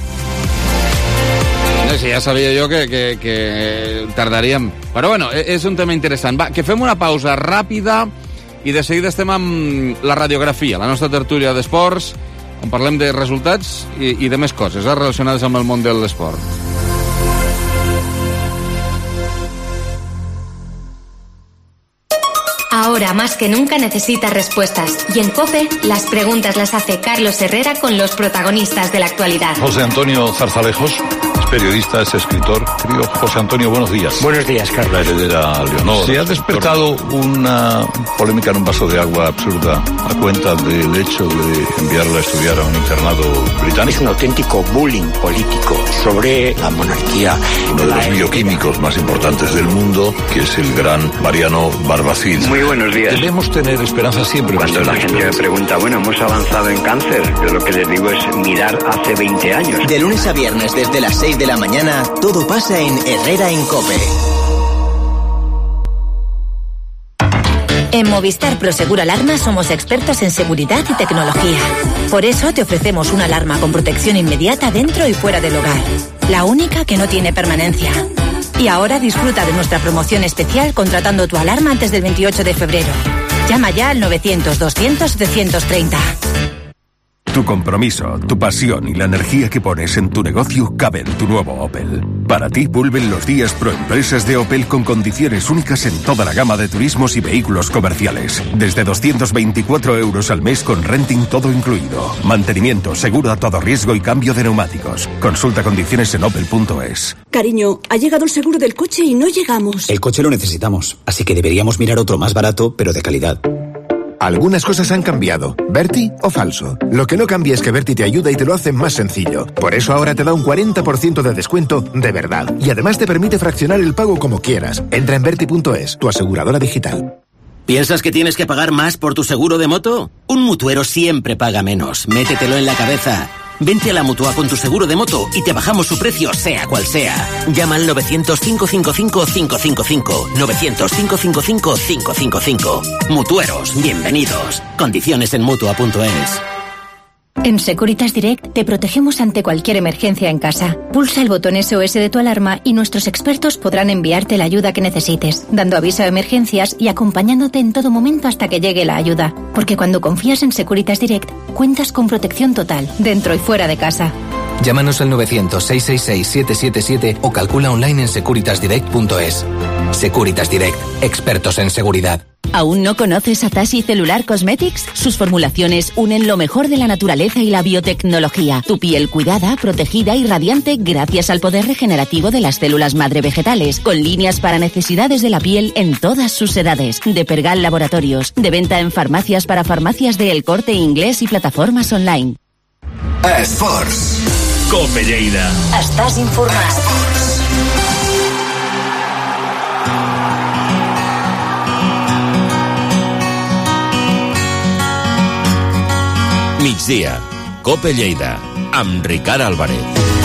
Speaker 1: Sí, ja sabia jo que tardaríem. Però bueno, és un tema interessant. Va, que fem una pausa ràpida i de seguida estem amb la radiografia, la nostra tertúlia d'esports, on parlem de resultats i de més coses relacionades amb el món de l'esport.
Speaker 3: Ahora más que nunca necesitas respuestas. Y en COPE, las preguntas las hace Carlos Herrera con los protagonistas de la actualidad.
Speaker 4: José Antonio Zarzalejos es periodista, es escritor. Querido José Antonio, buenos días.
Speaker 23: Buenos días, Carlos.
Speaker 4: La heredera Leonor. Se ha despertado una polémica en un vaso de agua absurda a cuenta del hecho de enviarla a estudiar a un internado británico.
Speaker 23: Es un auténtico bullying político sobre la monarquía.
Speaker 4: Uno de los bioquímicos más importantes del mundo, que es el gran Mariano Barbacid.
Speaker 23: Muy buenos días.
Speaker 4: Debemos tener esperanza siempre.
Speaker 23: Cuando la gente me pregunta, bueno, hemos avanzado en cáncer, yo lo que les digo es mirar hace 20 años.
Speaker 24: De lunes a viernes desde las 6 de la mañana, todo pasa en Herrera en COPE.
Speaker 25: En Movistar Prosegur Alarma somos expertos en seguridad y tecnología. Por eso te ofrecemos una alarma con protección inmediata dentro y fuera del hogar. La única que no tiene permanencia. Y ahora disfruta de nuestra promoción especial contratando tu alarma antes del 28 de febrero. Llama ya al 900-200-730.
Speaker 26: Tu compromiso, tu pasión y la energía que pones en tu negocio caben en tu nuevo Opel. Para ti vuelven los días Proempresas de Opel con condiciones únicas en toda la gama de turismos y vehículos comerciales. Desde 224 euros al mes con renting todo incluido. Mantenimiento, seguro a todo riesgo y cambio de neumáticos. Consulta condiciones en opel.es.
Speaker 27: Cariño, ha llegado el seguro del coche y no llegamos.
Speaker 28: El coche lo necesitamos, así que deberíamos mirar otro más barato, pero de calidad.
Speaker 29: Algunas cosas han cambiado. ¿Berti o falso? Lo que no cambia es que Berti te ayuda y te lo hace más sencillo. Por eso ahora te da un 40% de descuento de verdad. Y además te permite fraccionar el pago como quieras. Entra en Berti.es, tu aseguradora digital.
Speaker 30: ¿Piensas que tienes que pagar más por tu seguro de moto? Un mutuero siempre paga menos. Métetelo en la cabeza. Vente a la Mutua con tu seguro de moto y te bajamos su precio sea cual sea. Llama al 900-555-555. 900-555-555. Mutueros, bienvenidos. Condiciones en Mutua.es.
Speaker 25: En Securitas Direct te protegemos ante cualquier emergencia en casa. Pulsa el botón SOS de tu alarma y nuestros expertos podrán enviarte la ayuda que necesites, dando aviso de emergencias y acompañándote en todo momento hasta que llegue la ayuda. Porque cuando confías en Securitas Direct, cuentas con protección total, dentro y fuera de casa.
Speaker 31: Llámanos al 900-666-777 o calcula online en securitasdirect.es. Securitas Direct, expertos en seguridad.
Speaker 25: ¿Aún no conoces a Tassi Cellular Cosmetics? Sus formulaciones unen lo mejor de la naturaleza y la biotecnología. Tu piel cuidada, protegida y radiante gracias al poder regenerativo de las células madre vegetales, con líneas para necesidades de la piel en todas sus edades. De Pergal Laboratorios, de venta en farmacias para farmacias de El Corte Inglés y plataformas online.
Speaker 32: Esports. COPE Lleida.
Speaker 2: Estàs informat.
Speaker 7: Migdia. COPE Lleida. Amb Ricard Álvarez.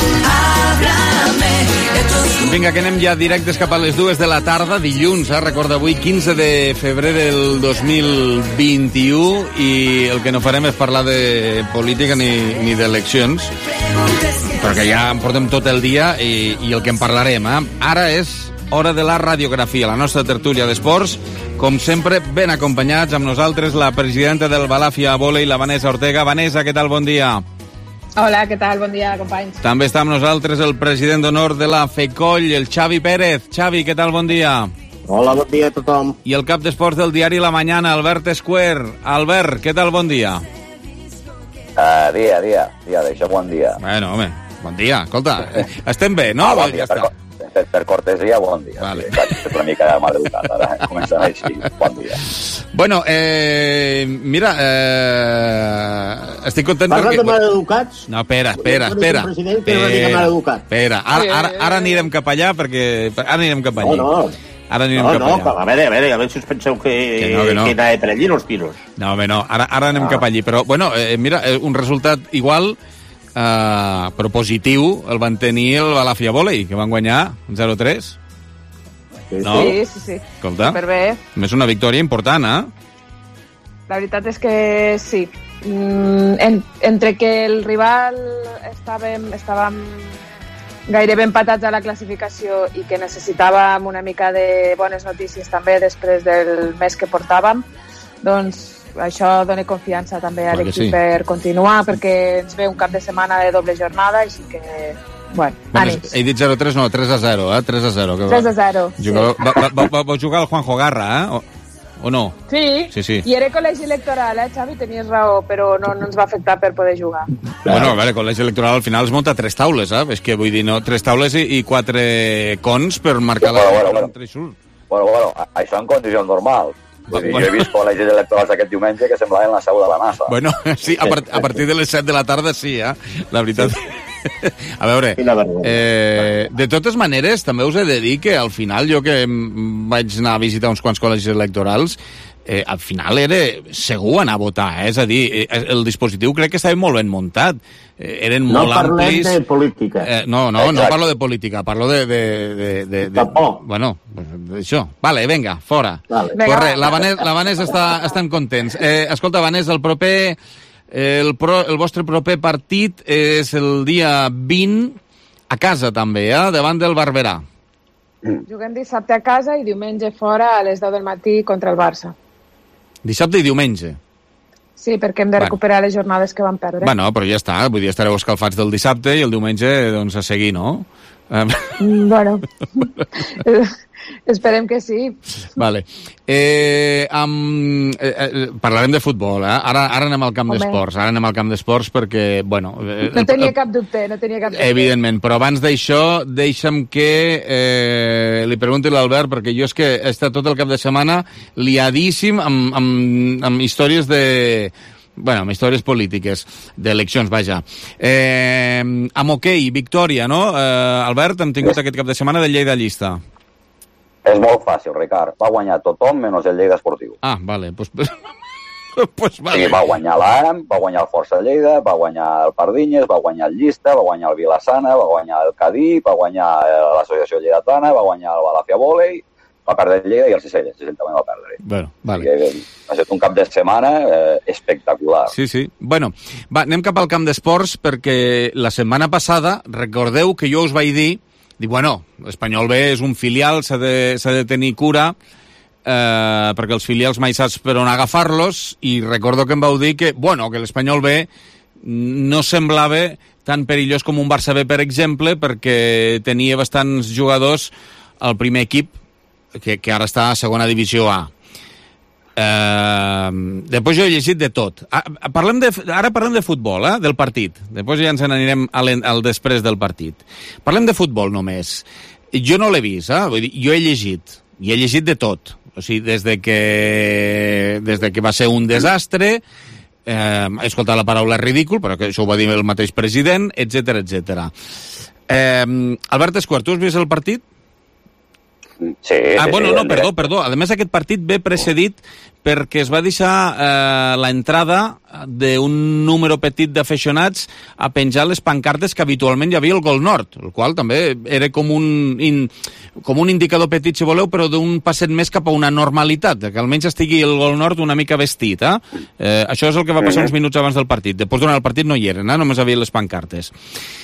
Speaker 1: Vinga, que anem ja directes cap a les 2 de la tarda, dilluns, recorda avui, 15 de febrer del 2021, i el que no farem és parlar de política ni d'eleccions, perquè ja en portem tot el dia i el que en parlarem. Ara és hora de la radiografia, la nostra tertúlia d'esports, com sempre, ben acompanyats amb nosaltres, la presidenta del Balàfia Vòlei, la Vanessa Ortega. Vanessa, què tal? Bon dia.
Speaker 33: Hola, què tal? Bon dia, companys.
Speaker 1: També està amb nosaltres el president d'honor de la FECOLL, el Xavi Pérez. Xavi, què tal? Bon dia.
Speaker 34: Hola, bon dia a tothom.
Speaker 1: I el cap d'esports del diari La Mañana, Albert Esquer. Albert, què tal? Bon dia.
Speaker 35: Dia, d'això bon dia.
Speaker 1: Bueno, home, bon dia. Escolta, estem bé, no?
Speaker 35: Bon dia, per cortesia, bon dia. Vale. Sí, una mica maleducat, ara comencem així. Bon dia.
Speaker 1: Bueno, mira, estic content
Speaker 34: Parlant
Speaker 1: perquè...
Speaker 34: de maleducats...
Speaker 1: No, espera. Espera, ara anirem cap allà, perquè... Ara anirem cap allà.
Speaker 34: No, a veure si us penseu que anava per allí els tiros.
Speaker 1: No, home, no, ara anem cap allí. Però, bueno, mira, un resultat igual... però positiu el van tenir el Balàfia Vòlei, que van guanyar 0-3. No?
Speaker 33: Sí.
Speaker 1: Escolta,
Speaker 33: superbé.
Speaker 1: és una victòria important,
Speaker 33: La veritat és que sí. entre que el rival estàvem gairebé empatats a la classificació i que necessitàvem una mica de bones notícies també després del mes que portàvem, doncs això dona confiança també a l'equip per continuar, perquè ens ve un cap de setmana de doble jornada, així que, bueno, ànims.
Speaker 1: He dit 0-3, no, 3-0, 3-0.
Speaker 33: 3-0, sí.
Speaker 1: Va jugar el Juanjo Garra, o no?
Speaker 33: Sí, i era col·legi electoral, Xavi, tenies raó, però no ens va afectar per poder jugar.
Speaker 1: Bueno, a veure, col·legi electoral al final es munta 3 taules, és que vull dir, no, 3 taules i 4 cons per marcar la...
Speaker 35: Bueno, això en condicions normals. Jo he vist col·legis electorals aquest diumenge que semblaven la seu de la NASA.
Speaker 1: Bueno, sí, a partir de les 7 de la tarda sí, la veritat... A veure, de totes maneres, també us he de dir que al final, jo que vaig anar a visitar uns quants col·legis electorals, al final era segur anar a votar, és a dir, el dispositiu crec que estava molt ben muntat, eren molt amplis...
Speaker 34: No parlem de política.
Speaker 1: No parlo de política, parlo de bueno, això. Vale, venga, fora. Corre, la Vanessa estan contents. Escolta, Vanessa, el vostre proper partit és el dia 20 a casa també, davant del Barberà.
Speaker 33: Juguem dissabte a casa i diumenge fora a les 10 del matí contra el Barça.
Speaker 1: Dissabte i diumenge?
Speaker 33: Sí, perquè hem de recuperar les jornades que vam perdre.
Speaker 1: Bueno, però ja està, vull dir, estareu escalfats del dissabte i el diumenge, doncs, a seguir, no?
Speaker 33: Bueno, esperem que sí.
Speaker 1: Vale. Parlarem de futbol, Ara anem al camp d'esports. Perquè, bueno...
Speaker 33: No tenia cap dubte.
Speaker 1: Evidentment, però abans d'això, deixa'm que li pregunti a l'Albert, perquè jo és que he estat tot el cap de setmana liadíssim amb històries amb històries polítiques, d'eleccions, vaja. Amb hoquei, victòria, no? Albert, hem tingut aquest cap de setmana de Lleida Llista.
Speaker 35: És molt fàcil, Ricard. Va guanyar tothom menys el Lleida Esportiu.
Speaker 1: Ah, vale. Pues vale.
Speaker 35: Sí, va guanyar l'AM, va guanyar el Força de Lleida, va guanyar el Pardinyes, va guanyar el Llista, va guanyar el Vilassana, va guanyar el Cadí, va guanyar l'Associació Lleidatana, va guanyar el Balàfia Vòlei, va perdre el Lleida i el Cistella. El Cistella també va perdre.
Speaker 1: Bueno, vale.
Speaker 35: Ha estat un cap de setmana espectacular.
Speaker 1: Sí. Bueno, anem cap al camp d'esports perquè la setmana passada, recordeu que jo us vaig dir, bueno, l'Espanyol B és un filial, s'ha de tenir cura, perquè els filials mai saps per on agafar-los, i recordo que em vau dir que l'Espanyol B no semblava tan perillós com un Barça B, per exemple, perquè tenia bastants jugadors al primer equip, que ara està a segona divisió A. Després jo he llegit de tot. Ara parlem de futbol, del partit. Després ja ens n'anirem al després del partit. Parlem de futbol només. Jo no l'he vist, vull dir, jo he llegit. I he llegit de tot. O sigui, des de que va ser un desastre, he escoltat la paraula ridícul, però que això ho va dir el mateix president, etc. Albert Escuart, tu has vist el partit?
Speaker 35: Sí.
Speaker 1: Perdó. A més, aquest partit ve precedit perquè es va deixar l'entrada d'un número petit d'aficionats a penjar les pancartes que habitualment hi havia al Gol Nord, el qual també era com un indicador petit, si voleu, però d'un passet més cap a una normalitat, que almenys estigui el Gol Nord una mica vestit. Això és el que va passar uns minuts abans del partit. Després, durant el partit, no hi eren, només havia les pancartes.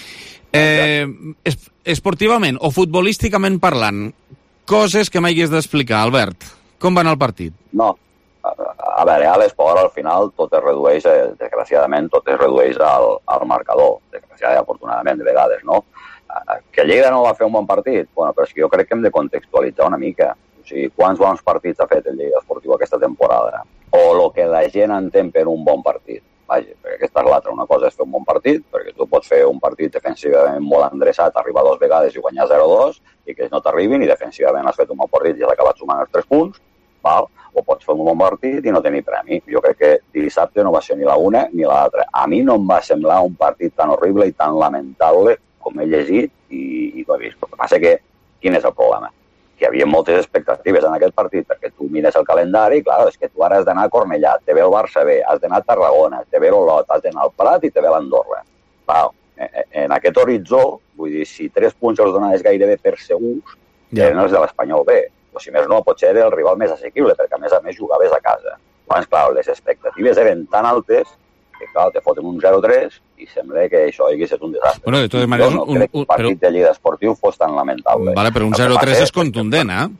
Speaker 1: Esportivament o futbolísticament parlant, coses que m'hagués d'explicar, Albert. Com va anar el partit?
Speaker 35: No, a veure, a l'esport al final tot es redueix, desgraciadament, al marcador. Desgraciadament, afortunadament, de vegades, no? Que Lleida no va fer un bon partit? Bueno, però és que jo crec que hem de contextualitzar una mica. O sigui, quants bons partits ha fet el Lleida Esportiu aquesta temporada? O el que la gent entén per un bon partit. Vaja, perquè aquesta és l'altra. Una cosa és fer un bon partit, perquè tu pots fer un partit defensivament molt endreçat, arribar 2 vegades i guanyar 0-2, i que ells no t'arribin, i defensivament has fet un bon partit i has acabat sumant els 3 punts, val? O pots fer un bon partit i no tenir premi. Jo crec que dissabte no va ser ni la una ni l'altra. A mi no em va semblar un partit tan horrible i tan lamentable com he llegit i ho he vist. El que passa que, quin és el problema? Que hi havia moltes expectatives en aquest partit, perquè tu mires el calendari i, clar, és que tu ara has d'anar a Cornellà, te ve el Barça B, has d'anar a Tarragona, te ve l'Olot, has d'anar al Prat i te ve l'Andorra. Clar, en aquest horitzó, vull dir, si 3 punts els donaves gairebé per segurs, eren els de l'Espanyol B. O si més no, potser era el rival més assequible, perquè a més jugaves a casa. Llavors, clar, les expectatives eren tan altes que clar, te foten un 0-3 i sembla que això hagués estat un desastre.
Speaker 1: Bueno, de totes maneres,
Speaker 35: jo no crec que un partit de Lleida Esportiu fos tan lamentable.
Speaker 1: Vale, però un 0-3 és contundent, eh?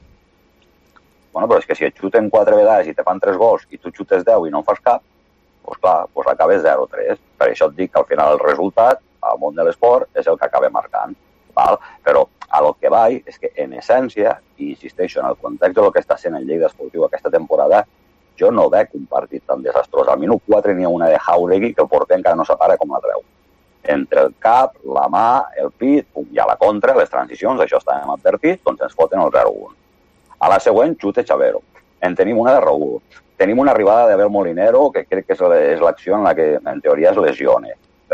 Speaker 35: Bueno, però és que si et xuten 4 vegades i te fan 3 gols i tu xutes 10 i no en fas cap, doncs clar, doncs acabes 0-3. Per això et dic que al final el resultat al món de l'esport és el que acaba marcant. Val? Però a lo que vaig és que, en essència, i insisteixo, en el context de lo que està sent el Lleida Esportiu aquesta temporada, jo no veig un partit tan desastrós. Al minut 4 n'hi ha una de Jauregui que el porter encara no s'apara com la treu. Entre el cap, la mà, el pit, i a la contra, les transicions, això estàvem advertit, doncs ens foten el 0-1. A la següent, xute Xavero. En tenim una de Raúl. Tenim una arribada d'Abel Molinero, que crec que és l'acció en la que, en teoria, es lesiona.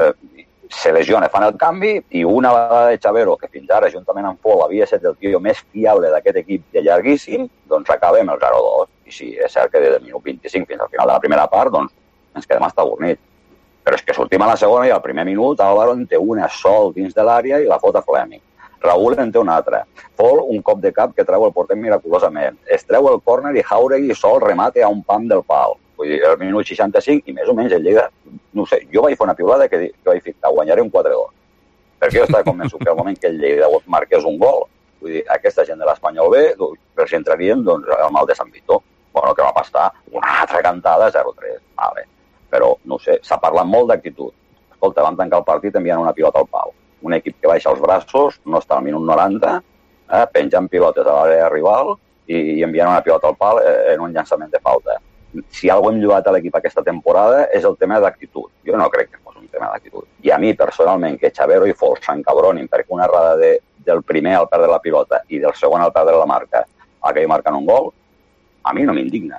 Speaker 35: Se lesiona, fan el canvi, i una vegada de Xavero, que fins ara, juntament amb Pol, havia estat el tio més fiable d'aquest equip de llarguíssim, doncs acabem el 0-2. I sí, és cert que des del minut 25 fins al final de la primera part, doncs ens quedem estabornits. Però és que sortim a la segona i al primer minut Álvaro en té una sol dins de l'àrea i la fot a Fleming. Raúl en té una altra. Pol, un cop de cap que treu el porter miraculosament. Es treu el córner i Jauregui sol remate a un pam del pal. Vull dir, el minut 65 i més o menys el Lleida, no sé, jo vaig fer una piulada que vaig ficar, guanyaré un 4-2. Perquè jo estava convençut que al moment que el Lleida marqués un gol, vull dir, aquesta gent de l'Espanyol B, per si entrarien, doncs, al mal de Sant Vito. Bueno, que va passar una altra cantada, 0-3. Vale. Però, no sé, s'ha parlat molt d'actitud. Escolta, van tancar el partit enviant una pilota al pal. Un equip que baixa els braços, no està al minut 90, penjant pilotes a l'àrea rival i enviant una pilota al pal en un llançament de falta. Si alguna cosa hem llogat a l'equip aquesta temporada és el tema d'actitud. Jo no crec que fos un tema d'actitud. I a mi, personalment, que Xavero i Fol s'encabronin perquè una errada del primer al perdre la pilota i del segon al perdre la marca acabi marcant un gol, a mi no m'indigna.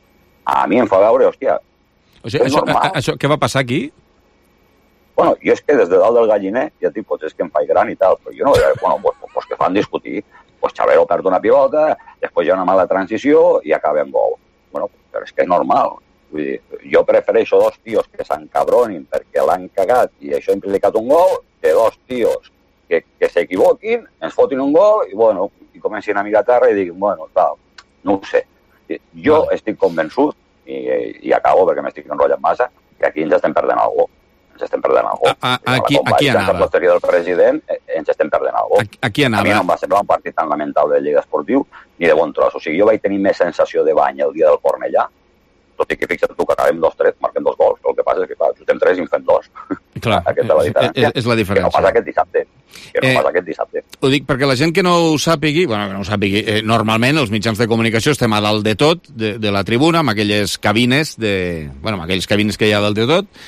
Speaker 35: A mi em fa veure, hòstia,
Speaker 1: o sigui, això què va passar aquí?
Speaker 35: Bueno, jo és que des de dalt del galliner ja et dic, potser és que em faig gran i tal, però jo no veig, bueno, pues que fan discutir, pues Xavero perd una pilota, després hi ha una mala transició i acaba en gol. Bueno, però és que és normal. Vull dir, jo prefereixo dos tios que s'encabronin perquè l'han cagat i això ha implicat un gol, que dos tios que s'equivoquin, ens fotin un gol i, bueno, i comencin a mirar a terra i diguin, bueno, tal, no ho sé. Jo estic convençut, i acabo perquè m'estic enrotllant massa, que aquí ens estem perdent alguna cosa. Ens estem perdent alguna cosa.
Speaker 1: Aquí anava.
Speaker 35: La posteria del president, ens estem perdent alguna cosa.
Speaker 1: Aquí anava.
Speaker 35: A mi no em va semblar un partit tan lamentable de Lleida Esportiu ni de bon tros. O sigui, jo vaig tenir més sensació de bany el dia del Cornellà, tot i que fixa't tu que acabem 2-3, marquem 2 gols. El que passa és que, clar, juntem 3 i en fem 2.
Speaker 1: Clar, és la diferència.
Speaker 35: Que no passa aquest dissabte.
Speaker 1: Ho dic perquè la gent que no ho sàpigui, normalment els mitjans de comunicació estem a dalt de tot, de la tribuna, amb aquelles cabines, amb aquells cabines que hi ha dalt de tot.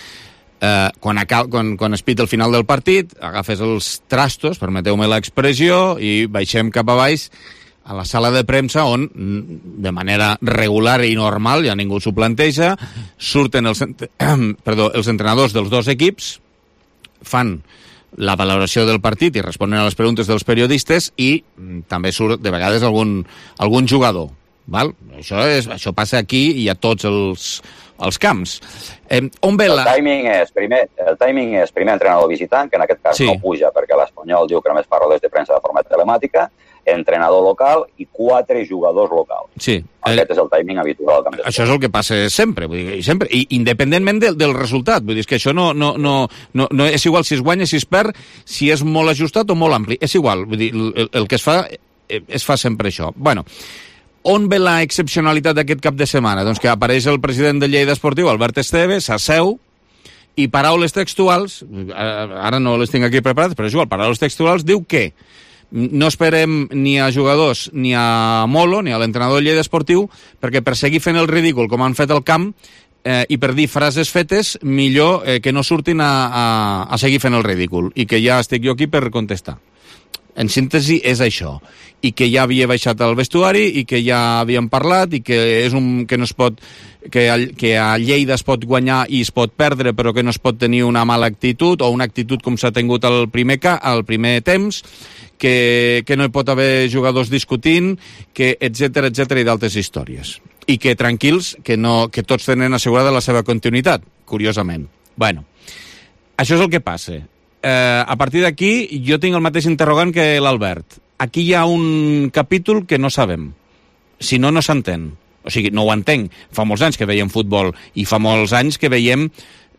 Speaker 1: Quan es pita el final del partit, agafes els trastos, permeteu-me l'expressió, i baixem cap a baix a la sala de premsa on, de manera regular i normal, ja ningú s'ho planteja, surten els entrenadors dels dos equips, fan la valoració del partit i responen a les preguntes dels periodistes i també surt de vegades algun jugador. Val? Això passa aquí i a tots els camps. On ve
Speaker 35: el timing és primer entrenador visitant, que en aquest cas no puja perquè l'Espanyol diu que només fa rodes de premsa de forma telemàtica, entrenador local i 4 jugadors locals.
Speaker 1: Sí.
Speaker 35: Aquest és el timing habitual.
Speaker 1: Això és el que passa sempre, i independentment del resultat. Vull dir, és que això no és igual si es guanya, si es perd, si és molt ajustat o molt ampli. És igual, vull dir, el que es fa sempre això. Bueno, on ve la excepcionalitat d'aquest cap de setmana? Doncs que apareix el president de Lleida Esportiu, Albert Esteve, s'asseu, i paraules textuals, ara no les tinc aquí preparades, però és igual, paraules textuals, diu que no esperem ni a jugadors ni a Molo, ni a l'entrenador de Lleida Esportiu, perquè per seguir fent el ridícul com han fet al camp i per dir frases fetes, millor que no surtin a seguir fent el ridícul, i que ja estic jo aquí per contestar. En síntesi, és això. I que ja havia baixat al vestuari, i que ja havíem parlat, i que és que no es pot... que a Lleida es pot guanyar i es pot perdre, però que no es pot tenir una mala actitud, o una actitud com s'ha tingut al primer temps, que no hi pot haver jugadors discutint, que etc i d'altres històries. I que tranquils, que tots tenen assegurada la seva continuïtat, curiosament. Bueno, això és el que passa. A partir d'aquí, jo tinc el mateix interrogant que l'Albert. Aquí hi ha un capítol que no sabem. Si no, no s'entén. O sigui, no ho entenc. Fa molts anys que veiem futbol i fa molts anys que veiem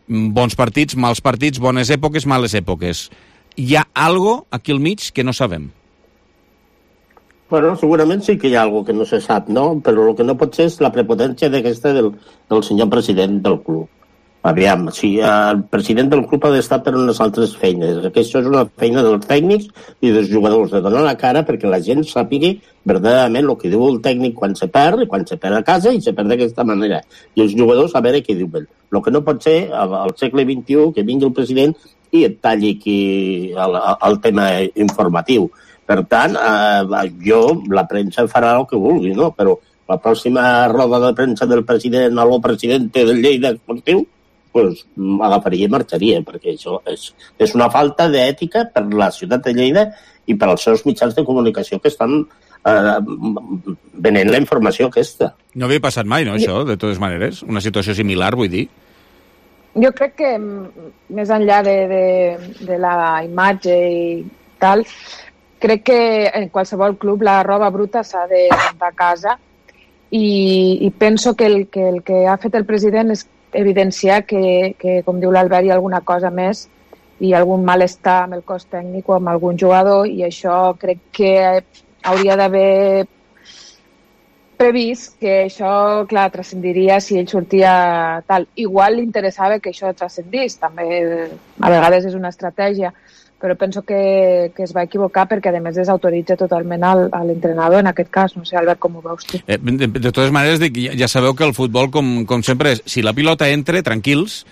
Speaker 1: bons partits, mals partits, bones èpoques, males èpoques. Hi ha algo aquí al mig que no sabem.
Speaker 5: Bueno, segurament sí que hi ha algo que no se sap, no? Però el que no pot ser és la prepotència d'aquesta del senyor president del club. Aviam, si el president del club ha d'estar per unes altres feines. Això és una feina dels tècnics i dels jugadors, de donar la cara perquè la gent sàpigui verdaderament el que diu el tècnic quan se perd a casa i se perd d'aquesta manera. I els jugadors a veure què diuen. El que no pot ser, al segle XXI, que vingui el president i et talli aquí el tema informatiu. Per tant, la premsa farà el que vulgui, no? Però la pròxima roda de premsa del president a lo presidente del Lleida Esportiu, pues agafaria i marxaria, perquè això és una falta d'ètica per la ciutat de Lleida i per als seus mitjans de comunicació que estan venent la informació aquesta.
Speaker 1: No havia passat mai, no, això, de totes maneres? Una situació similar, vull dir?
Speaker 33: Jo crec que, més enllà de la imatge i tal, crec que en qualsevol club la roba bruta s'ha de rentar a casa i penso que el que ha fet el president és evidenciar que, com diu l'Albert, hi ha alguna cosa més i algun malestar amb el cos tècnic o amb algun jugador, i això crec que hauria d'haver previst que això, clar, transcendiria si ell sortia tal. Igual li interessava que això transcendís, també a vegades és una estratègia, però penso que es va equivocar perquè, a més, desautoritza totalment a l'entrenador, en aquest cas. No sé, Albert, com ho veus tu?
Speaker 1: De totes maneres, ja sabeu que el futbol, com sempre, és, si la pilota entra, tranquils,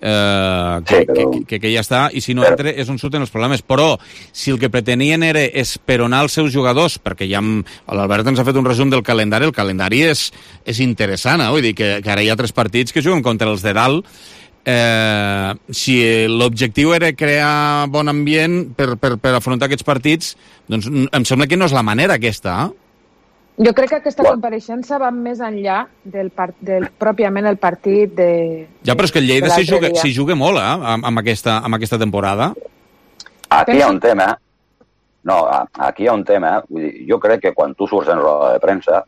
Speaker 1: que ja està, i si no entra és on surten els problemes. Però si el que pretenien era esperonar els seus jugadors, perquè ja l'Albert ens ha fet un resum del calendari, el calendari és interessant, vull dir que ara hi ha 3 partits que juguen contra els de dalt. Si l'objectiu era crear bon ambient per afrontar aquests partits, doncs em sembla que no és la manera aquesta.
Speaker 33: Jo crec que aquesta compareixença va més enllà del pròpiament el partit de...
Speaker 1: Ja, però és que el Lleida s'hi juga molt, amb aquesta temporada.
Speaker 35: Aquí hi ha un tema. No, aquí hi ha un tema. Vull dir, jo crec que quan tu surts en roda de premsa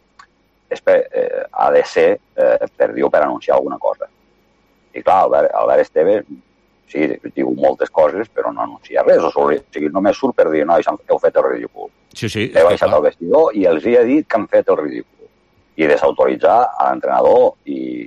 Speaker 35: ha de ser per anunciar alguna cosa. I clar, Albert Esteve, sí, diu moltes coses, però no anuncia res. O sigui, només surt per dir, nois, heu fet el ridícul.
Speaker 1: Sí,
Speaker 35: he baixat al vestidor i els hi he dit que han fet el ridícul. I desautoritzar a l'entrenador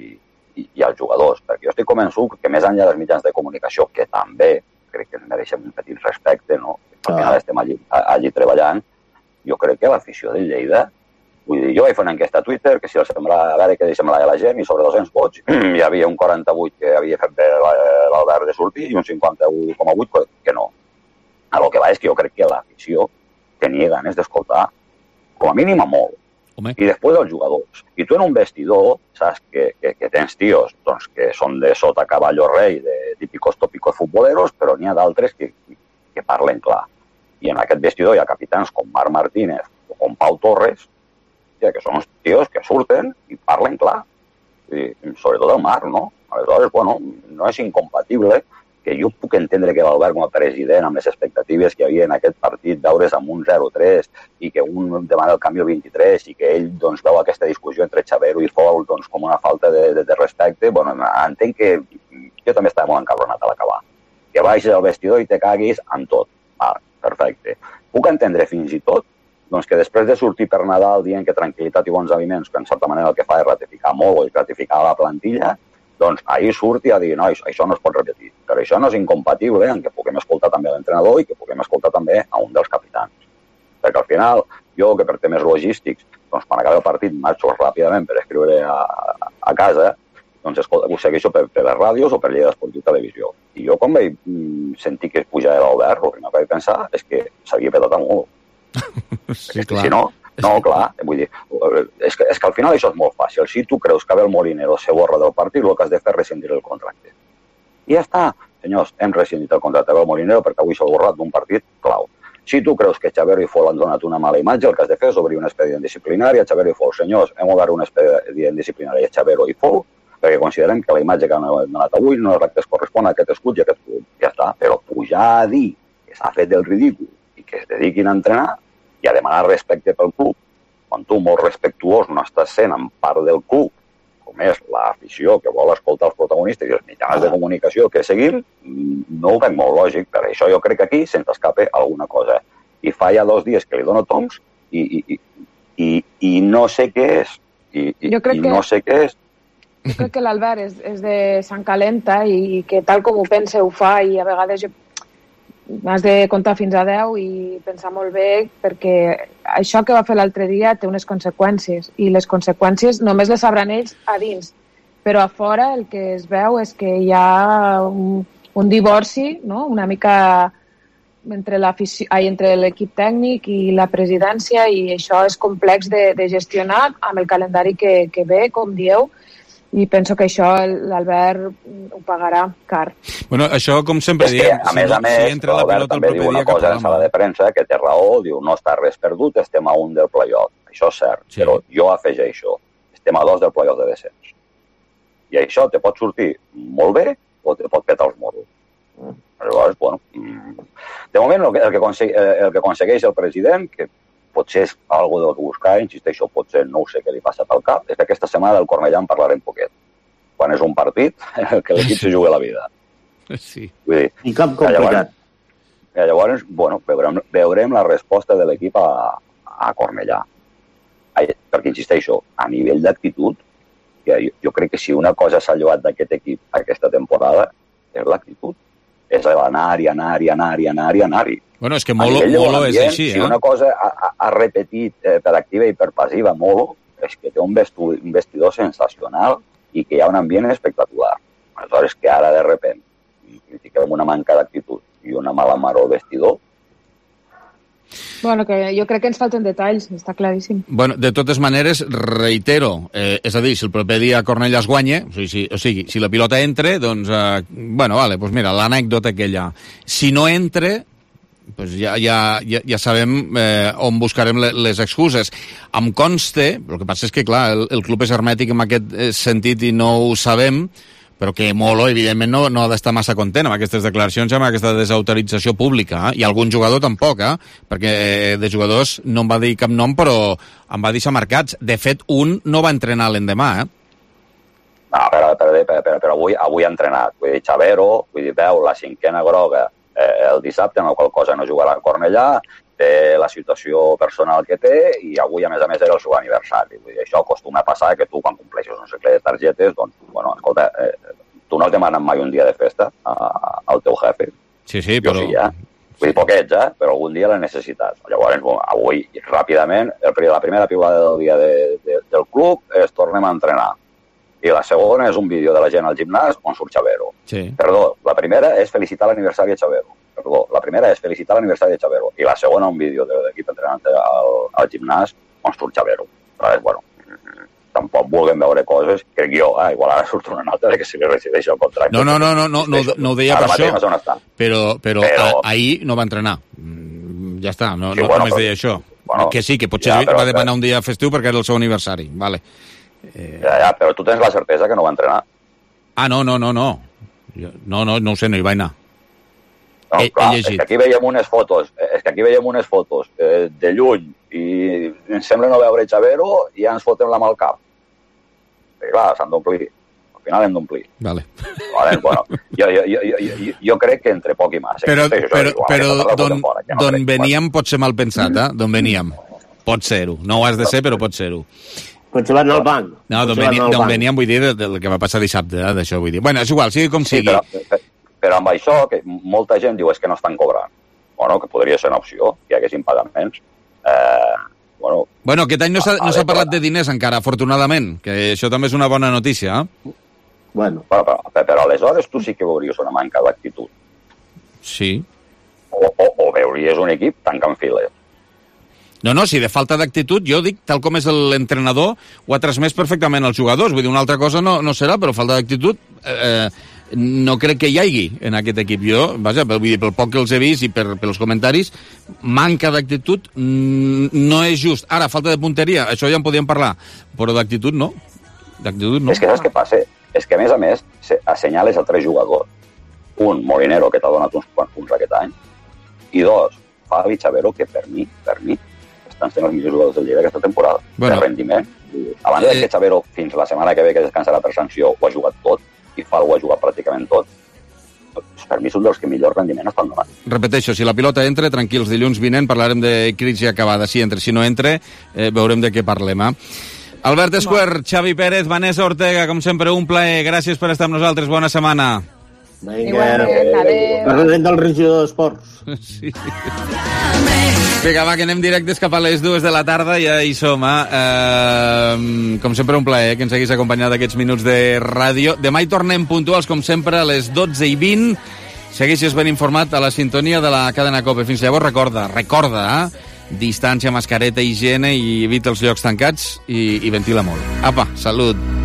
Speaker 35: i als jugadors. Perquè jo estic convençut que més enllà dels mitjans de comunicació, que també crec que ens mereixem un petit respecte, no? Al final estem allí treballant, jo crec que l'afició del Lleida... Vull dir, jo vaig fer una enquesta a Twitter que si els semblava, a veure què li semblava a la gent, i sobre 200 vots hi havia un 48 que havia fet bé l'Albert de sortir i un 51,8 que no. El que va és que jo crec que l'afició tenia ganes d'escoltar com a mínim a molt. I després els jugadors. I tu en un vestidor saps que tens tios doncs, que són de sota caballo rei, de típicos tópicos futboleros, però n'hi ha d'altres que parlen clar. I en aquest vestidor hi ha capitans com Marc Martínez o com Pau Torres, que són uns tios que surten i parlen clar. I, sobretot el Marc, no? Aleshores, bueno, no és incompatible que jo puc entendre que l'Albert com a president, amb les expectatives que hi havia en aquest partit, veure's amb un 0-3 i que un demana el canvi al 23 i que ell doncs, veu aquesta discussió entre Xavero i Fol doncs, com una falta de respecte, bueno, entenc que jo també estava molt encabronat a l'acabar. Que baixes al vestidor i te caguis amb tot. Perfecte. Puc entendre fins i tot doncs que després de sortir per Nadal dient que tranquil·litat i bons aliments, que en certa manera el que fa és ratificar molt i gratificar la plantilla, doncs ahir surti a dir, nois, això no es pot repetir. Però això no és incompatible en que puguem escoltar també l'entrenador i que puguem escoltar també a un dels capitans. Perquè al final, jo que per temes logístics, doncs quan acabi el partit marxo ràpidament per escriure a casa, doncs ho segueixo per les ràdios o per Lleida Esportiu Televisió. I jo quan vaig sentir que es pujava l'Albert, el primer que vaig pensar és que s'havia petat molt.
Speaker 1: Sí, clar.
Speaker 35: Si no, clar, vull dir, és que al final això és molt fàcil. Si tu creus que Abel Molinero se borra del partit, el que has de fer és rescindir el contracte. I ja està, senyors, hem rescindit el contracte d'Abel Molinero perquè avui s'ha borrat d'un partit clau. Si tu creus que Xavero i Fol han donat una mala imatge, el que has de fer és obrir un expedient disciplinari a Xavero i Fol. Senyors, hem obert un expedient disciplinari a Xavero i Fol perquè considerem que la imatge que han donat avui no és la que es correspon a aquest escut i a aquest club. Ja està, però pujar a dir que s'ha fet del ridícul i que es dediquin a entrenar i a demanar respecte pel club, quan tu, molt respectuós, no estàs sent en part del club, només l'afició que vol escoltar els protagonistes i els mitjans de comunicació que seguim, no ho veig molt lògic. Per això jo crec que aquí se'ns escape alguna cosa. I fa ja 2 dies que li dono toms i no sé què és. No sé què és.
Speaker 33: Jo crec que l'Albert és de sang calenta i que tal com ho pensa ho fa, i a vegades has de comptar fins a 10 i pensar molt bé, perquè això que va fer l'altre dia té unes conseqüències, i les conseqüències només les sabran ells a dins, però a fora el que es veu és que hi ha un divorci, no? Una mica entre l'equip tècnic i la presidència, i això és complex de gestionar amb el calendari que ve, com dieu, i penso que això l'Albert ho pagarà car.
Speaker 1: Bueno, això, com sempre diem,
Speaker 35: a més, l'Albert també diu una cosa en sala de premsa, que té raó, diu, no està res perdut, estem a 1 del playoff. Això és cert, però jo afegeixo, estem a 2 del playoff de descens. I això te pot sortir molt bé o te pot petar els morros. Llavors, bueno, de moment el que aconsegueix el president, que potser és algo del que buscar, insisteixo, potser no sé què li passa pel cap, és que aquesta setmana del Cornellà en parlarem poquet. Quan és un partit, que l'equip se juga la vida.
Speaker 1: Sí.
Speaker 35: Vull dir,
Speaker 34: i cap complicat.
Speaker 35: Llavors, bueno, veurem la resposta de l'equip a Cornellà. Perquè, insisteixo, a nivell d'actitud, jo crec que si una cosa s'ha lloat d'aquest equip aquesta temporada és l'actitud. És anar-hi.
Speaker 1: Bueno, és que Molo és així,
Speaker 35: Si una cosa ha repetit per activa i per passiva Molo, és que té un vestidor sensacional i que hi ha un ambient espectacular. Aleshores, que ara de repent critiquem una manca d'actitud i una mala mar al vestidor.
Speaker 33: Bueno, que jo crec que ens falten detalls, està claríssim.
Speaker 1: Bueno, de totes maneres, reitero, és a dir, si el proper dia Cornellà es guanya, o sigui, si la pilota entra, doncs, bueno, vale, doncs mira, l'anècdota aquella. Si no entra, pues ja sabem on buscarem les excuses. Em consta, el que passa és que, clar, el club és hermètic en aquest sentit i no ho sabem, però que Molo, evidentment, no ha d'estar massa content amb aquestes declaracions, amb aquesta desautorització pública, i algun jugador tampoc, perquè de jugadors no em va dir cap nom, però em va deixar marcats. De fet, un no va entrenar l'endemà,
Speaker 35: No, però avui ha entrenat. Vull dir, Chavero, veu la 5ena groga el dissabte, amb la qual cosa no jugarà a Cornellà, té la situació personal que té, i avui, a més era el seu aniversari. Vull dir, això acostuma a passar, que tu, quan compleixes un segle de targetes, doncs, bueno, escolta, tu no has demanat mai un dia de festa al teu jefe.
Speaker 1: Sí, però...
Speaker 35: Jo sí, Vull dir, poquets, però algun dia l'he necessitat. Llavors, avui, ràpidament, la primera piulada del dia del club és tornem a entrenar. I la segona és un vídeo de la gent al gimnàs on surt Chavero.
Speaker 1: Sí.
Speaker 35: Perdó, la primera és felicitar l'aniversari de Chavero. I la segona un vídeo de l'equip entrenant al gimnàs on surt Chavero. Però, bueno, tampoc vulguem veure coses, crec jo, igual ara surt una nota de que se li resideix el contracte.
Speaker 1: No ho deia per això, però ahir no va entrenar. Ja està, no només deia això. Que sí, que potser va demanar un dia festiu perquè era el seu aniversari, vale.
Speaker 35: Però tu tens la certesa que no va entrenar.
Speaker 1: No. No ho sé, no hi va anar.
Speaker 35: No, clar, és que aquí veiem unes fotos de lluny i ens sembla no veure Chavero i ja ens fotem la mà al cap. I clar, s'han d'omplir. Al final hem d'omplir.
Speaker 1: Vale,
Speaker 35: bueno, jo crec que entre poc i massa.
Speaker 1: Però d'on veníem pot ser mal pensat, D'on veníem. Pot ser-ho. No ho has de ser, però pot ser-ho.
Speaker 34: Potser va anar al banc.
Speaker 1: No, d'on veníem, vull dir, del que va passar dissabte, d'això vull dir. Bueno, és igual, sigui com sigui.
Speaker 35: Però amb això, que molta gent diu és que no estan cobrant. Bueno, que podria ser una opció, que hi haguessin pagaments.
Speaker 1: Bueno, aquest any no s'ha parlat de diners encara, afortunadament, que això també és una bona notícia,
Speaker 35: Bueno. Però aleshores tu sí que veuries una manca d'actitud.
Speaker 1: Sí.
Speaker 35: O veuries un equip tancant files.
Speaker 1: No, si de falta d'actitud, jo dic, tal com és l'entrenador, ho ha transmès perfectament als jugadors. Vull dir, una altra cosa no serà, però falta d'actitud no crec que hi hagi en aquest equip. Jo, vaja, vull dir, pel poc que els he vist i pels comentaris, manca d'actitud no és just. Ara, falta de punteria, això ja en podíem parlar, però d'actitud no.
Speaker 35: És que saps què passa? És que, a més, assenyales a 3 jugadors. Un, Molinero, que t'ha donat uns quants punts aquest any, i 2, Fabi Chavero, que per mi estan sent els millors jugadors del Lleida aquesta temporada. De rendiment. A banda que Chavero fins la setmana que ve que descansarà per sanció ho ha jugat tot, i Fal ho ha jugat pràcticament tot, per mi és un dels que millor rendiment estan donant.
Speaker 1: Repeteixo, si la pilota entra, tranquils, dilluns vinent parlarem de crisi acabada. Si entra, si no entra, veurem de què parlem. Albert Esquer, Xavi Pérez, Vanessa Ortega, com sempre, un plaer. Gràcies per estar amb nosaltres. Bona setmana.
Speaker 34: Parlarem del regidor d'Esports.
Speaker 1: Sí. Vinga, va, que anem directes cap a les 2 de la tarda, ja hi som. Com sempre, un plaer que ens haguis acompanyat aquests minuts de ràdio. Demà hi tornem puntuals, com sempre, a les 12:20. Segueixes ben informat a la sintonia de la cadena COPE. Fins llavors, recorda, distància, mascareta, higiene i evita els llocs tancats i ventila molt. Apa, salut.